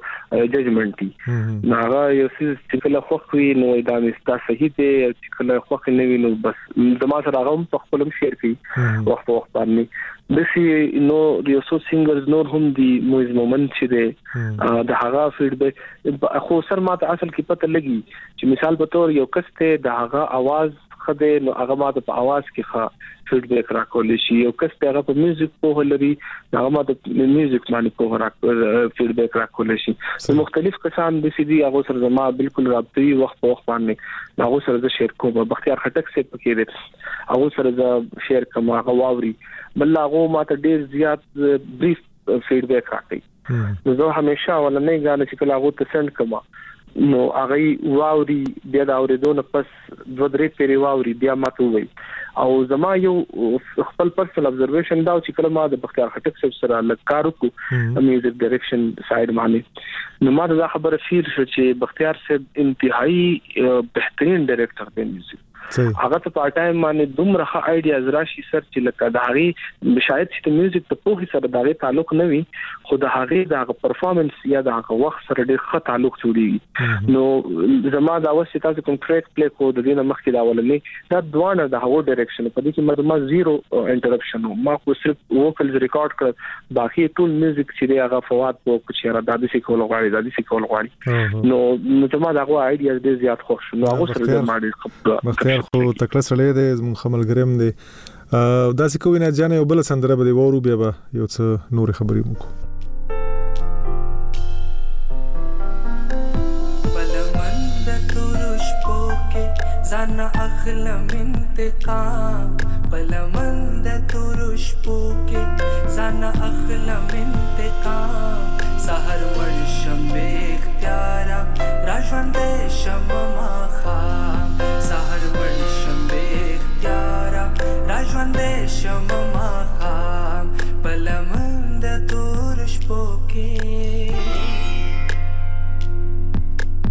ججمنټ دي هغه یو څه کله خوخوي نو دا مستا صحیح دی چې کله خوخ نه وینو بس زما سره هغه په خپل شیر کوي وخت باندې دسی نو یو څو سینګرز نور هم دي موز مومنت چې دی د هغه فیډبیک خو سر ماته اصل کې پته لګي چې مثال په تور یو کس ته د هغه आवाज خده نو هغه ماته په आवाज کې ښه فیډبیک راکول شي یو کس ته هغه په میوزیک په لري هغه ماته میوزیک باندې په فیډبیک راکول شي مختلف کسان د سي دي هغه سره زما بالکل رابطي وخت باندې هغه سره شیر کوم بختیار خټک سي پکې دي هغه سره شیر کوم هغه واوري بل هغه ماته ډیر زیات بریف فیډبیک راکړي نو زه همیشه ولنې غواړم چې کله هغه ته سند کوم نو هغه واوري بیا دا اوریدونه پس 2-3 پیری واوري بیا ماته وي او زما یو خپل پرسنل ابزرویشن دا چې کله ما د بختیار خټک سره لکارو کو میوزیک ډایرکشن سایډ باندې نو ما دا خبره شیر شو چې بختیار صاحب انتهایی بهترین ډایرکټر دی میوزیک هغه ته په ټایم باندې دومره ښه آیډیاز راشي سر چې لکه د هغه شاید چې میوزیک ته په هیڅ سره دغه تعلق نه وي خو د هغه د پرفورمنس یا د هغه وخت سره ډېر ښه تعلق جوړیږي نو زما دا اوس چې تاسو کوم ټریک پلی کو د دې نه مخکې دا ولنې دا دوانه د هغه ډایرکشن په دې کې ما زیرو انټرپشن ما خو صرف ووکلز ریکارډ کړ باقي ټول میوزیک چې دی هغه فواد په چې را د دې کول غواړي نو زما دا هغه آیډیاز ډېر زیات خوښ نو هغه سره ما ډېر خو تکړه سړی دی زموږ خملګریم دی داسې کوی نه جانې یو بل سندره به دی وورو بیا به یو څه نورې خبرې وکړو بلمند تورش پوکې ځان اخلم انتقام بلمند تورش پوکې ځان اخلم انتقام سحر مړ شم بې اختیاره را ژوندی شم ماښام سحر مړ شم بې اختیاره را ژوندی شم ماښام په لمن د تورو شپو کې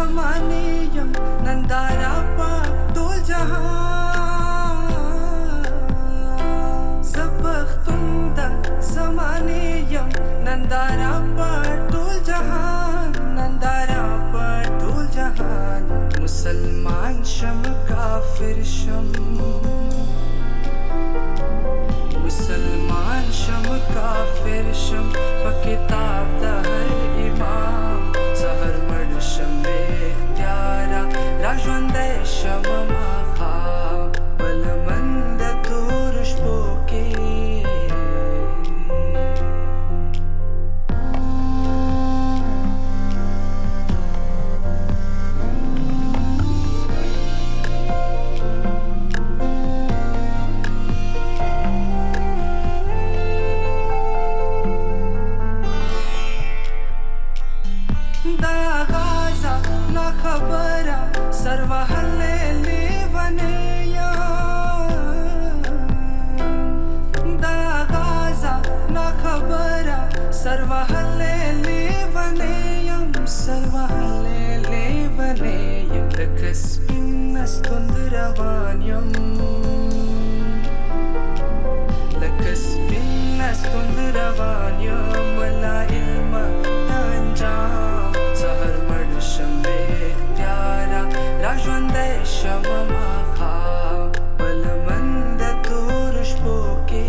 समानियम नंदारा पा टोल जहां सबख्तुंदा समानियम नंदारा पा टोल जहां नंदारा पा टोल जहां मुसलमान शम काफिर शम मुसलमान शम काफिर शम किताब दा हर इमाम सहर मड शम इख्तियारा राजवंदे शम माखा बलमंद तुरुश पोके सर्वहल्ले लेवनेया दागाजा ना खबरा सर्वहल्ले लेवनेयम सर्वहल्ले लेवनेयम लकस्पिन्नस्तुंदरवान्यम लकस्पिन्नस्तुंदरवान्यम वला इल्म अंजाम सहर मडशम राजवंदे शम माखा बलमंद तुरुश पोके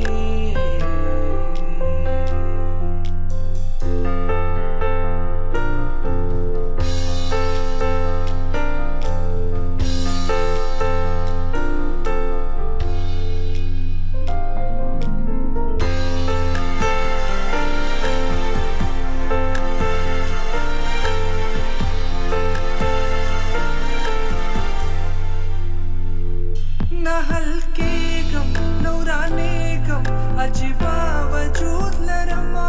अजीबा वजूद लरमा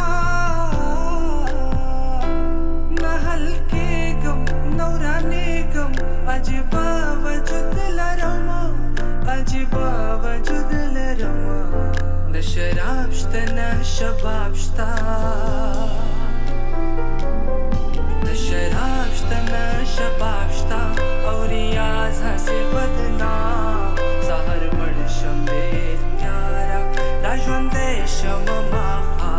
नहल के गम नौराने गम अजीबा वजूद लरमा अजीबा वजूद लरमा न शराब शता न शबाब शता न शराब शता न शबाब शता और याज हंसे बदनाम सहर मड शम्बे राजवंदे शम माखा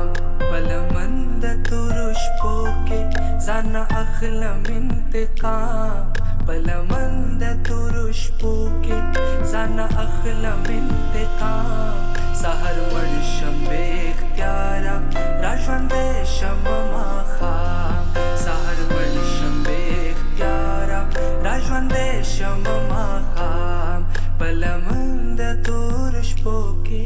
बलमंद तुरुश पोके जाना अखलम इंतकाम बलमंद तुरुश पोके जाना अखलम इंतकाम सहर मड शम्बे इख्तियारा राजवंदे शम माखा सहर मड शम्बे इख्तियारा राजवंदे शम माखा बलमंद तुरुश पोके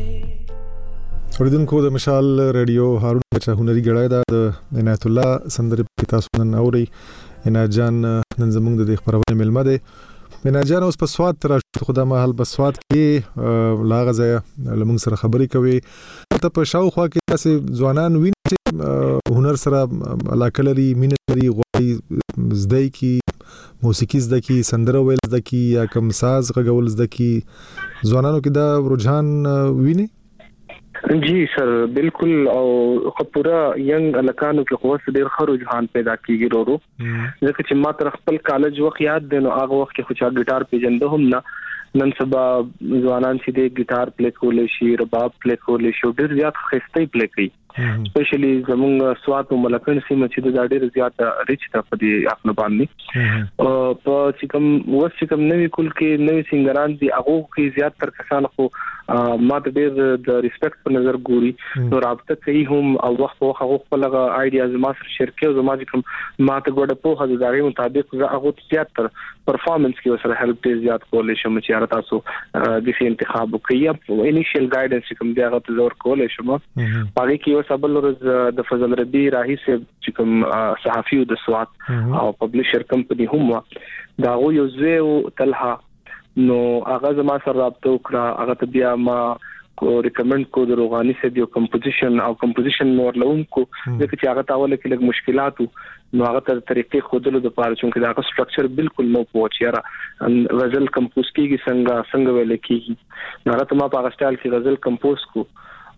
اوریدونکو د مشال رادیو هارون بچا هنري غړای دا د عنایت الله سندره په تاسو نن اوري عنایت جان نن زموږ د خبرونه ملمه ده عنایت جان اوس په سواد تر خدا مهال په سواد کې لاغزه لمون سره خبري کوي ته په شاوخوا کې تاسو ځوانان وینئ چې هنر سره علاقه لري مینه لري غوړي زدای کی موسیقي زده کی سندره ویل زده کی یا کوم ساز غږول زده کی ځوانانو کې دا رجحان وینئ जी सर बिल्कुल او پورا ینګ الکانو کې خو څه ډیر خرو جهان پیدا کیږي ورو ځکه چې ما تر خپل کالج وخت یاد دی نو هغه وخت کې خو چا ګټار پیژنده هم نه نن سبا ځوانان چې د ګټار پلی کولای شي رباب پلی کولای شي ډیر زیات خستې پلی کوي سپیشلی زمونږ سوات او ملکن سیمه چې د ډیر زیات ریچ ته په دې خپل باندې په چې کوم نوې کول کې نوې سنگران دي هغه کې زیات تر کسان خو ما ته ډیر د ریسپیکټ په نظر ګوري نو رابطه کوي هم او وخت هغه خپل آیډیاز ما سره شیر کوي او ما چې کوم ما ته ګوډه په هغه ځای مطابق هغه زیات تر پرفارمنس کې وسره هیلپ ډیر زیات کولای شم چې تاسو د سي انتخاب وکړئ او انیشل ګایډنس کوم دی هغه ته زور کولای شم هغه کې سبل ورځ د فضل ربی راهي سے چې کوم صحافي د سوات او پبلشر کمپنی هم دا یو زو تلها نو هغه زما سره رابطه وکړه هغه ته بیا ما کو ریکمند کو د روغانی سے دیو کمپوزیشن نور لوم کو ځکه چې هغه تاول کې لږ مشکلات نو هغه تر طریقې خودلو د پاره چې دا سټرکچر بالکل نو پوهچیرا غزل کمپوز کیږي څنګه ویل کیږي هغه ته ما په غسټال کې غزل کمپوز کو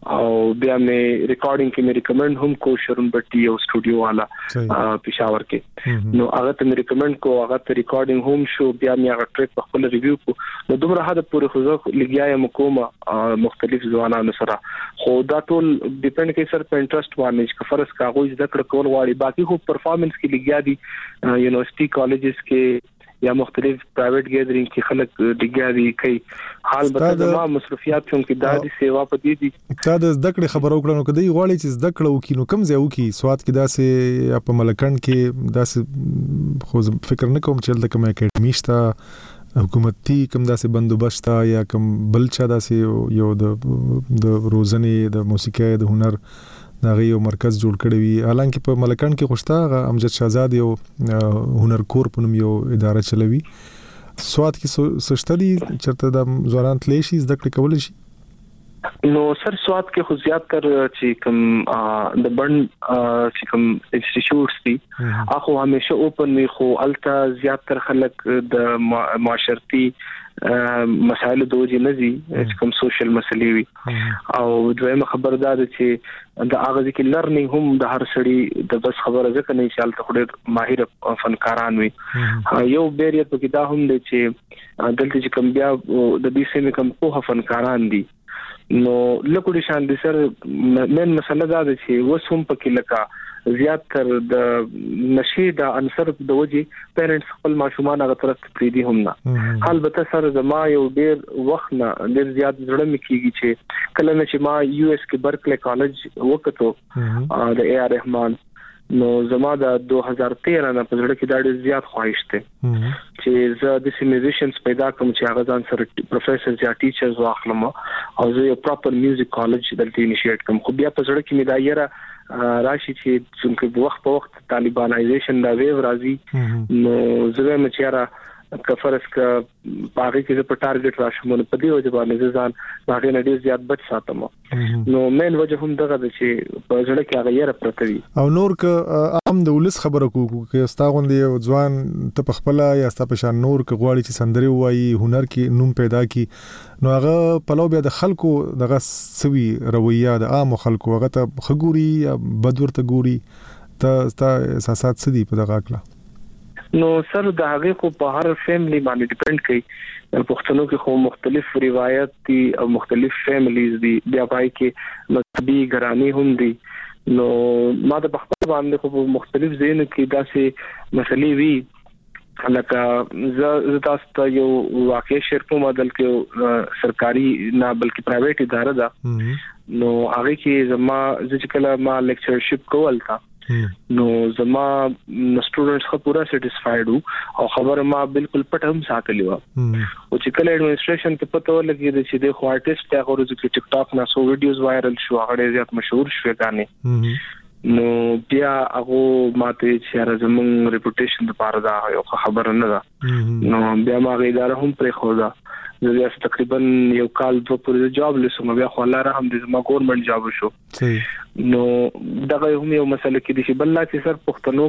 او بیا مې ریکارډینګ کې مې ریکمند هم کو شرون بټي او سټوډیو والا پېښور کې نو هغه ته مې ریکمند کو هغه ته ریکارډینګ هم شو بیا مې هغه ټریک په خپل ریویو کو نو دومره حد پورې خو زه لګیایم کومه مختلف ځوانانو سره خو دا ټول ډیپند کوي سر په انټرست باندې چې فرض کاغذ ذکر کول غواړي باقي خو پرفارمنس کې لګیا دي یونیورسيټي کالجز کې یا مختلف پرایویټ ګیدرینګ کې خلک لګیا دي کوي حال به د مصرفيات هم کې د سیوا پدې دي تا د زده کړې خبرو کړنو کدی غواړي چې زده کړو کې نو کم ځای وکي سواد کې داسې په ملکند کې داسې خو فکر نه کوم چې د کوم اکیډمي شته حکومتي کوم داسې بندوبست یا کوم بلچا داسې یو د روزنې د موسیقي د هنر دغه یو مرکز جوړ کړی وي حالانکه په ملکند کې خوشتا امجد شاهزاد یو هنر کور په نوم یو اداره چلوي سواد کې سشتري چرته د ځوانان تلې شي زده کړې کول شي نو سر سواد کې خو زیات تر چې کوم د بن چې کوم انسټیټیوټس دي اخو همیشه اوپن وي خو الته زیات تر خلک د معاشرتي مسائل دوجې نزي چې کوم سوشل مسلې وي او دویمه خبردار چې د اغاز کې لرنینګ هم د هر سړي د بس خبره ځکه نه چې الته خوري ماهر فنکاران وي یو بیریت په کې دا هم دي چې دلته چې کوم بیا د دې سیمه کوم په فنکاران دي نو لکه شان دي سر من مسله دا ده چې وسوم پکې لکه زیات تر د نشید عنصر د وجې پیرنټس خپل ماشومان هغه طرف پری دي هم نه البته سر زما یو ډیر وخت نه ډیر زیات زړه مکیږي چې کله چې ما یو اس کې برکلی کالج وکړو د اے آر رحمان نو زما د 2013 نه په زړه کې دا ډیر زیات خواهش ته چې زه د میوزیشنز پیدا کوم چې هغه ځان سره پروفیسور یا ټیچرز واخلم او زه یو پراپر میوزیک کالج دلته انیشیټ کوم خو بیا په زړه کې مې دا یره راشي چې څنګه وخت په وخت طالبانایزیشن دا ویو راځي نو زه مې چیرې کفرس کا باغی کې په ټارګټ راشم نو په دې وجه باندې ځان باغی نه ډیر زیات بچ ساتم نو مین وجه هم دغه چې په ځړه کې هغه یې پرتوي او نور ک عام د ولس خبره کوو چې ستا غوندې ځوان ته پخپل یا ستا په شان نور ک غواړي چې سندري وایي هنر کې نوم پیدا کی نو هغه په لو بیا د خلکو دغه سوي رویه د عام خلکو هغه ته خګوري یا بدور ته ګوري ته اساسات سدي په دغه اکلا نو سر د هغه کو په هر فیملی باندې ډیپند کوي پښتنو کې خو مختلف روایت دي او مختلف فیملیز دي بیا پای کې مذهبي ګرانی هم دي نو ما د خپل باندې خو مختلف زین کې داسې مسلې وی لکه زه تاسو ته یو واقع شیر کوم عدل کې سرکاري نه بلکې پرایویټ اداره ده نو هغه کې زما ځکه ما لیکچرشپ کول تا نو زما سټوډنټس خو پورا سټیسفاید او خبره ما بالکل پټ هم ساتلی و او چې کله ایڈمنسټریشن ته پته ولګی چې د خو آرټیست ته غوړو چې ټیک ټاک نه سو ویډیوز وایرل شو هغه زیات مشهور شو غانې نو بیا هغه ماته چې زمون ریپوټیشن لپاره دا یو خبره نه ده نو بیا ما اداره هم پرې خو دا زه تقریبا یو کال دوه پورې جاب لسم بیا خو الله رحم دې ما ګورنمنت جاب شو نو دغه هم یو مسله کې دي چې بل چې سر پښتنو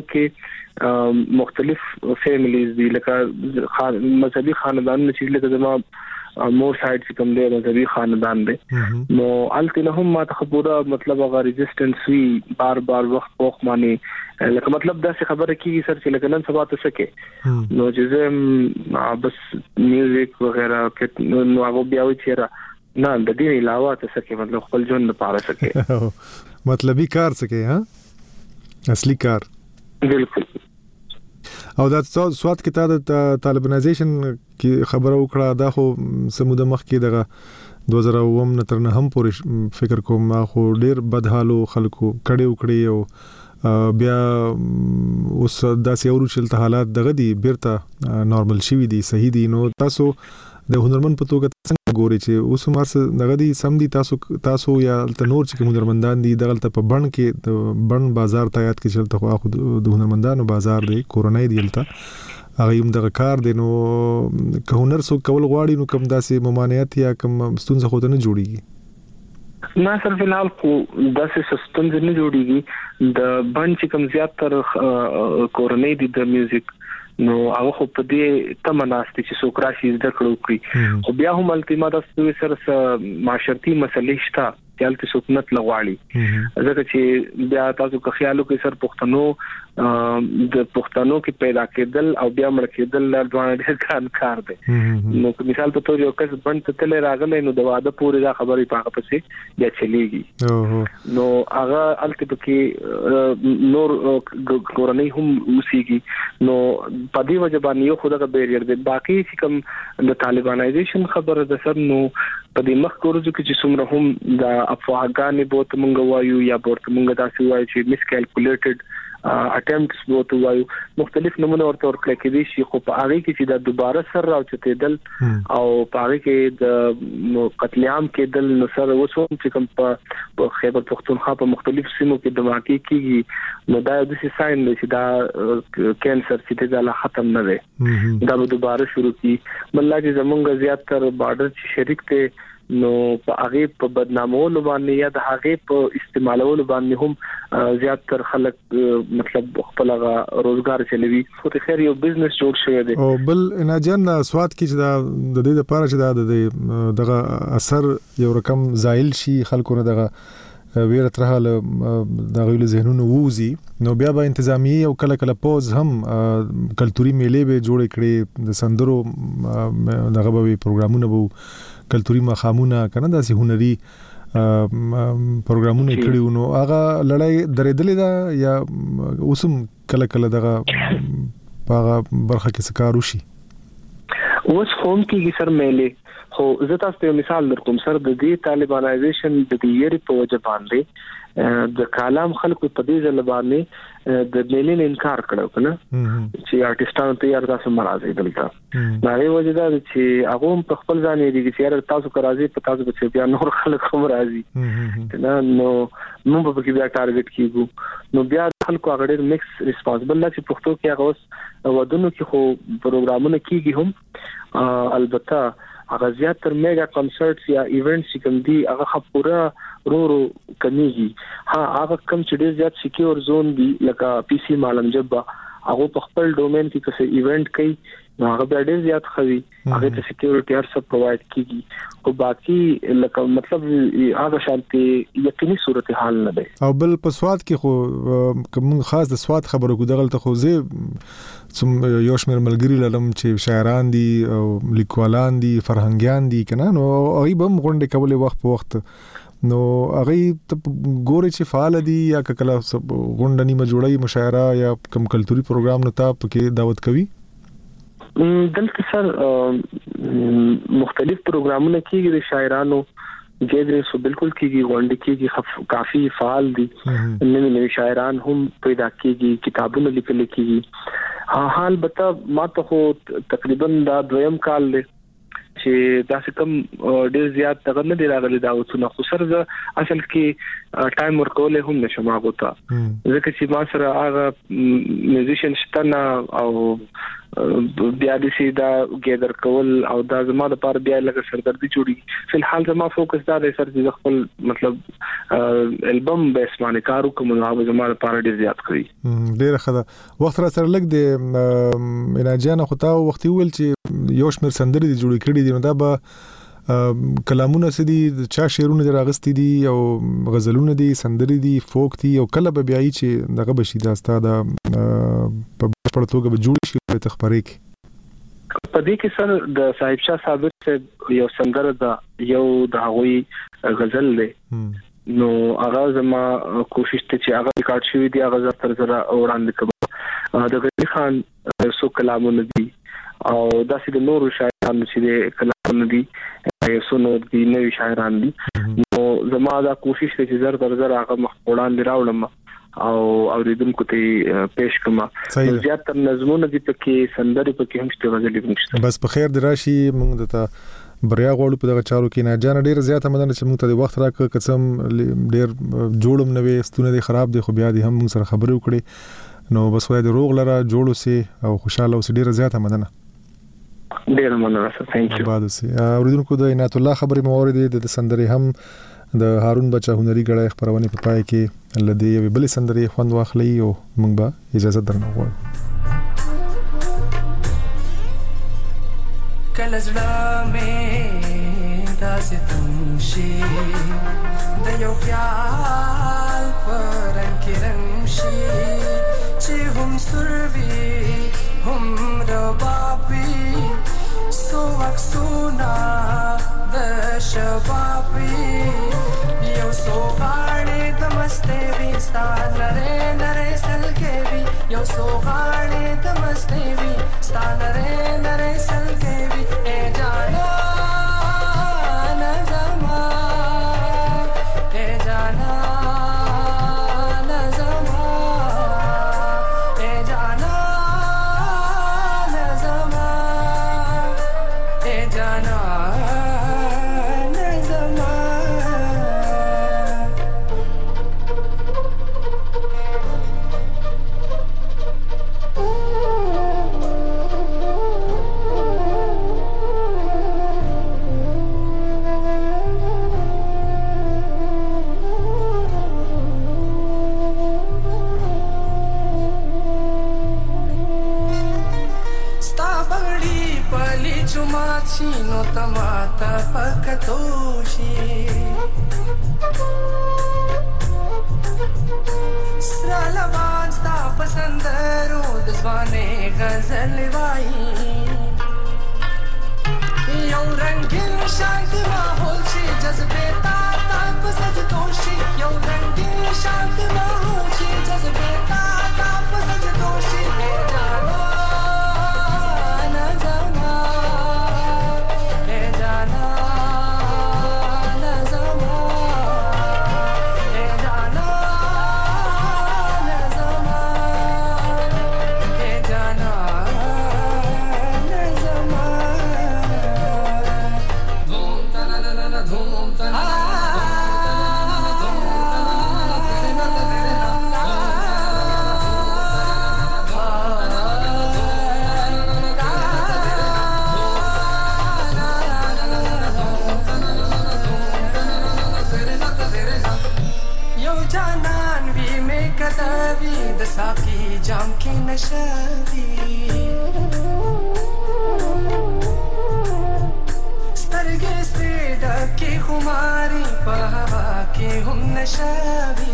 کې مختلف فیملیز دي لکه مذهبي خاندان چې لکه زما مور سایډ چې کوم دی مذهبي خاندان دی نو الته هم ما ته پورا مطلب هغه ریزिस्टेंस وی بار وخت پوخ مانی لکه مطلب دا څه خبره کیږي سر چې لکه نن سبا ته سکے نو چې بس میوزیک وغیرہ کې نو هغه بیا و چې نه د دې علاوه ته سکے مطلب خپل ژوند لپاره سکے مطلبي کار سکے ها اصلي کار بالکل او دا سواد کې تا د طالبانایزیشن کې خبره وکړه دا خو سموده مخ کې دغه 2009 نه تر نه هم پورې فکر کوم ما خو ډیر بدحالو خلکو کړي وکړي او بیا اوس داسې اورو چې حالات دغه دي بیرته نارمل شي دي صحیح دي نو تاسو د هنرمند په توګه څنګه ګوري چې اوس مرسه دغه دي سم دي تاسو یا نور چې هنرمندان دي دغه په بڼ کې د بڼ بازار ته یاد کې چلته خو د هنرمندانو بازار دی کورونای دی لته هغه یم دغه کار دی نو که هنر سو کول غواړي نو کوم داسې ممانعت یا کوم ستونزه خو نه جوړیږي نه سر فلحال خو داسې سیستم نه جوړیږي د بڼ چې کوم زیات تر کورونای دی د میوزیک نو هغه خو په دې تمناستي چې سوکراشي زده کړو کوي خو بیا هم الټیما د سره معاشرتي مسلې شته چل کې سکونت لغواړي ځکه چې بیا تاسو که خیالو کې سر پښتنو د پښتنو کې پیدا کېدل او بیا مړ کېدل لږ ډېر کار دی نو مثال په تور یو کس باندې تل راغلی نو د واده پورې دا خبرې پاغه پسې بیا چلیږي نو هغه الته کې نور کورنۍ هم وسیږي نو په دې وجه باندې یو خدای بیریر دی باقي چې کوم د طالبانایزیشن خبره د سر نو په دې مخ کورځو کې چې څومره هم د افواهګانې بوت مونږ وایو یا بورت مونږ داسې وایو چې مس کیلکولیټډ اټمپټس بوت وایو مختلف نمونه ورته ورکړل کېدي شي خو په هغه کې چې د دوباره سر راوچتېدل او په هغه کې د قتل عام کېدل نو سره وسو چې کوم په خیبر پختونخوا په مختلف سیمو کې د واقع کېږي نو دا د ساين دی چې دا کینسر چې دا لا ختم نه دی دا به دوباره شروع کی بلکې چې زمونږ زیاتره بارډر چې شریک ته نو په هغه په بدنامولو باندې یا د هغه په استعمالولو باندې هم زیاتره خلک مطلب خپل روزګار چلوي خو ته خیر یو بزنس جوړ شوی دی او بل اناجن سواد کې چې دا د دې لپاره چې دا دغه اثر یو رقم زایل شي خلکو نه دغه ویره ترحال د غویل ذهنونو ووزي نو بیا به انتظامی او کله پوز هم کلتوري میلې به جوړ کړي د سندرو دغه به پروګرامونه وو کلتوري مخامونه کنه داسې هنري پروګرامونه کړیو نو هغه لړۍ درېدلې ده یا اوسم کله دغه هغه برخه کې سکارو شي اوس قوم کې سر میلې خو زه تاسو ته مثال درکوم سر د دې طالبانایزیشن د دې یری په وجه باندې د کلام خلکو په دې ځل باندې د میلې انکار کړو کنه چې آرټیستانو ته یار تاسو مرাজি دلته دا یو وجه دا چې هغه په خپل ځان یې دي چې یار تاسو کرازي په تاسو په بیا نور خلک هم راځي نو موږ په کې بیا ټارګټ کیږو نو بیا خلکو هغه ډېر مکس ریسپانسبل چې پښتو کې هغه اوس ودونو کې خو پروګرامونه کیږي هم البته هغه زیاتره میگا کنسرټس یا ایونټس کوم دي هغه پورا رو کمیږي هغه کم چې ډېر زیات سکیور زون دي لکه پی سي معلم جبا هغه په خپل ډومین کې څه ایونت کوي نو هغه ډېر زیات خوي هغه ته سکیورټي هر څه پرووايډ کیږي او باقي لکه مطلب هغه شانتي یقیني صورتحال نه دی او بل په سواد کې خو کوم خاص د سواد خبرو کو دغه ته خو زه سم یو شمېر ملګری لرم چې شاعران دي او لیکوالان دي فرهنګیان دي کنه نو هغه به غونډه کولې وخت په وخت نو هغه ګوري چې فعال دي یا کله غونډه نیمه جوړي مشاعره یا کوم کلتوري پروګرام نو ته پکې دعوت کوي دلته سر مختلف پروګرامونه کیږي د شاعرانو ګیدرینګ سو بالکل کیږي غونډه کیږي کافي فعال دي نوې شاعران هم پیدا کیږي کتابونه لیکل کیږي حال بتا ما ته تقریبا دا دویم کال له چې داسې کوم ډېر زیات دغه نه دی راغلی دا اوسونه خو سره اصل کې ټایم ورکول هم نشم هغه ته ځکه چې ما سره هغه میوزیشن شته نه او بیا د سي دا ګیدر کول او دا زما د پاره بیا لکه سردردي جوړي په الحال زما فوکس دا دی سر چې خپل مطلب البم به اسمانه کارو کوم نو زما د پاره ډیر زیات کوي ډیر خدا وخت را سره لګ د اناجان خو تا وخت ویل چې یو شمیر سندري جوړ کړي دي نو دا به کلامونه سدي چا شعرونه دراغستي دي او غزلونه دي سندري دي فوک دي او کله به بیاي چې دغه بشي دا ستاده په پړتوګه به جوړ شي ته خبرې کی په دې کې سره د صاحب شاه صابر یو سندره دا یو د هغوی غزل له نو هغه زما کوشش ته چې هغه ریکارډ شوی دی هغه تر سره وړاندې کوم د غنی خان سو کلامونه دي او داسې د نورو شاعرانو چې کلامونه دي یو نور دي نوې شاعران دي نو زما دا کوشش ته چې زر در هغه مخ وړاندې راوړم او اوریدونکو ته پېښ کما زیاتره نظمونه دي پکې سندري پکې هم شته غزلې هم شته بس په خیر دراشي موږ دته بریا غوړو په دغه چارو کې نه جان ډیر زیاته مدن چې موږ ته د وخت راک قسم ډیر جوړم نه وي ستونه دي خراب دي خو بیا دي هم موږ سره خبرې وکړي نو بس وای د روغ لره جوړو سي او خوشاله اوس ډیر زیاته مدن ډیر مننه ثانک یو بعد سي اوریدونکو د عنایت الله خبرې مورید د سندري هم د هارون بچا هنري غړای خبرونه په پای کې لدی یو بل سندري خوند واخلي او موږ به اجازه درنه غواړو کلزړه مې داسې تم شي د یو خیال پر رنګ کې رنګ شي چې هم سور وي هم رباب وي څو عکسونه د شباب وي یو څو غاړې د مستۍ وي ستا نرۍ نرۍ سلګۍ وي یو څو غاړې د مستۍ وي ستا نرۍ نرۍ سلګۍ وي ای جانانه زما ای جانانه زما ای جانانه زما ای جانانه زما شینو تماتا پکتوشی سرا لبان ستا پسندرو دزوانے غزل وائی یو رنگین شانتی ماحول شی جذبے تاتا پسجدوشی یو رنگین شانتی ماحول شی جذبے تاتا پسجدوشی اے جانو साकी जाम की नशरी स्तरगे से ढके खुमारी पहवा के हम नशरी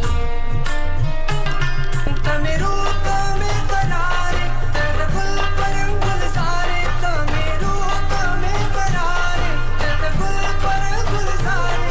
तमेरू तमे करारे तदगुल परंगुल सारे तमेरू तमे करारे तदगुल परंगुल सारे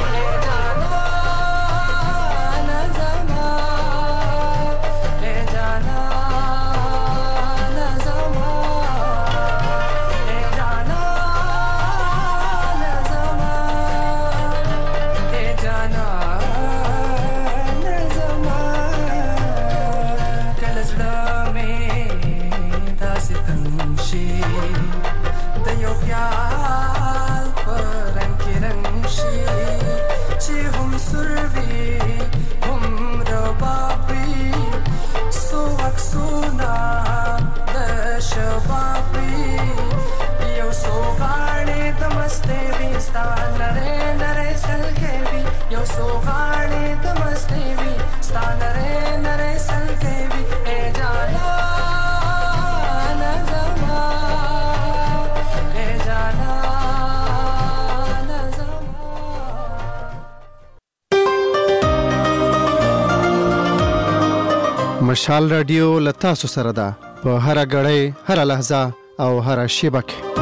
مشال رادیو لتا سره ده په هر غړې هر لحظه او هر شیبه کې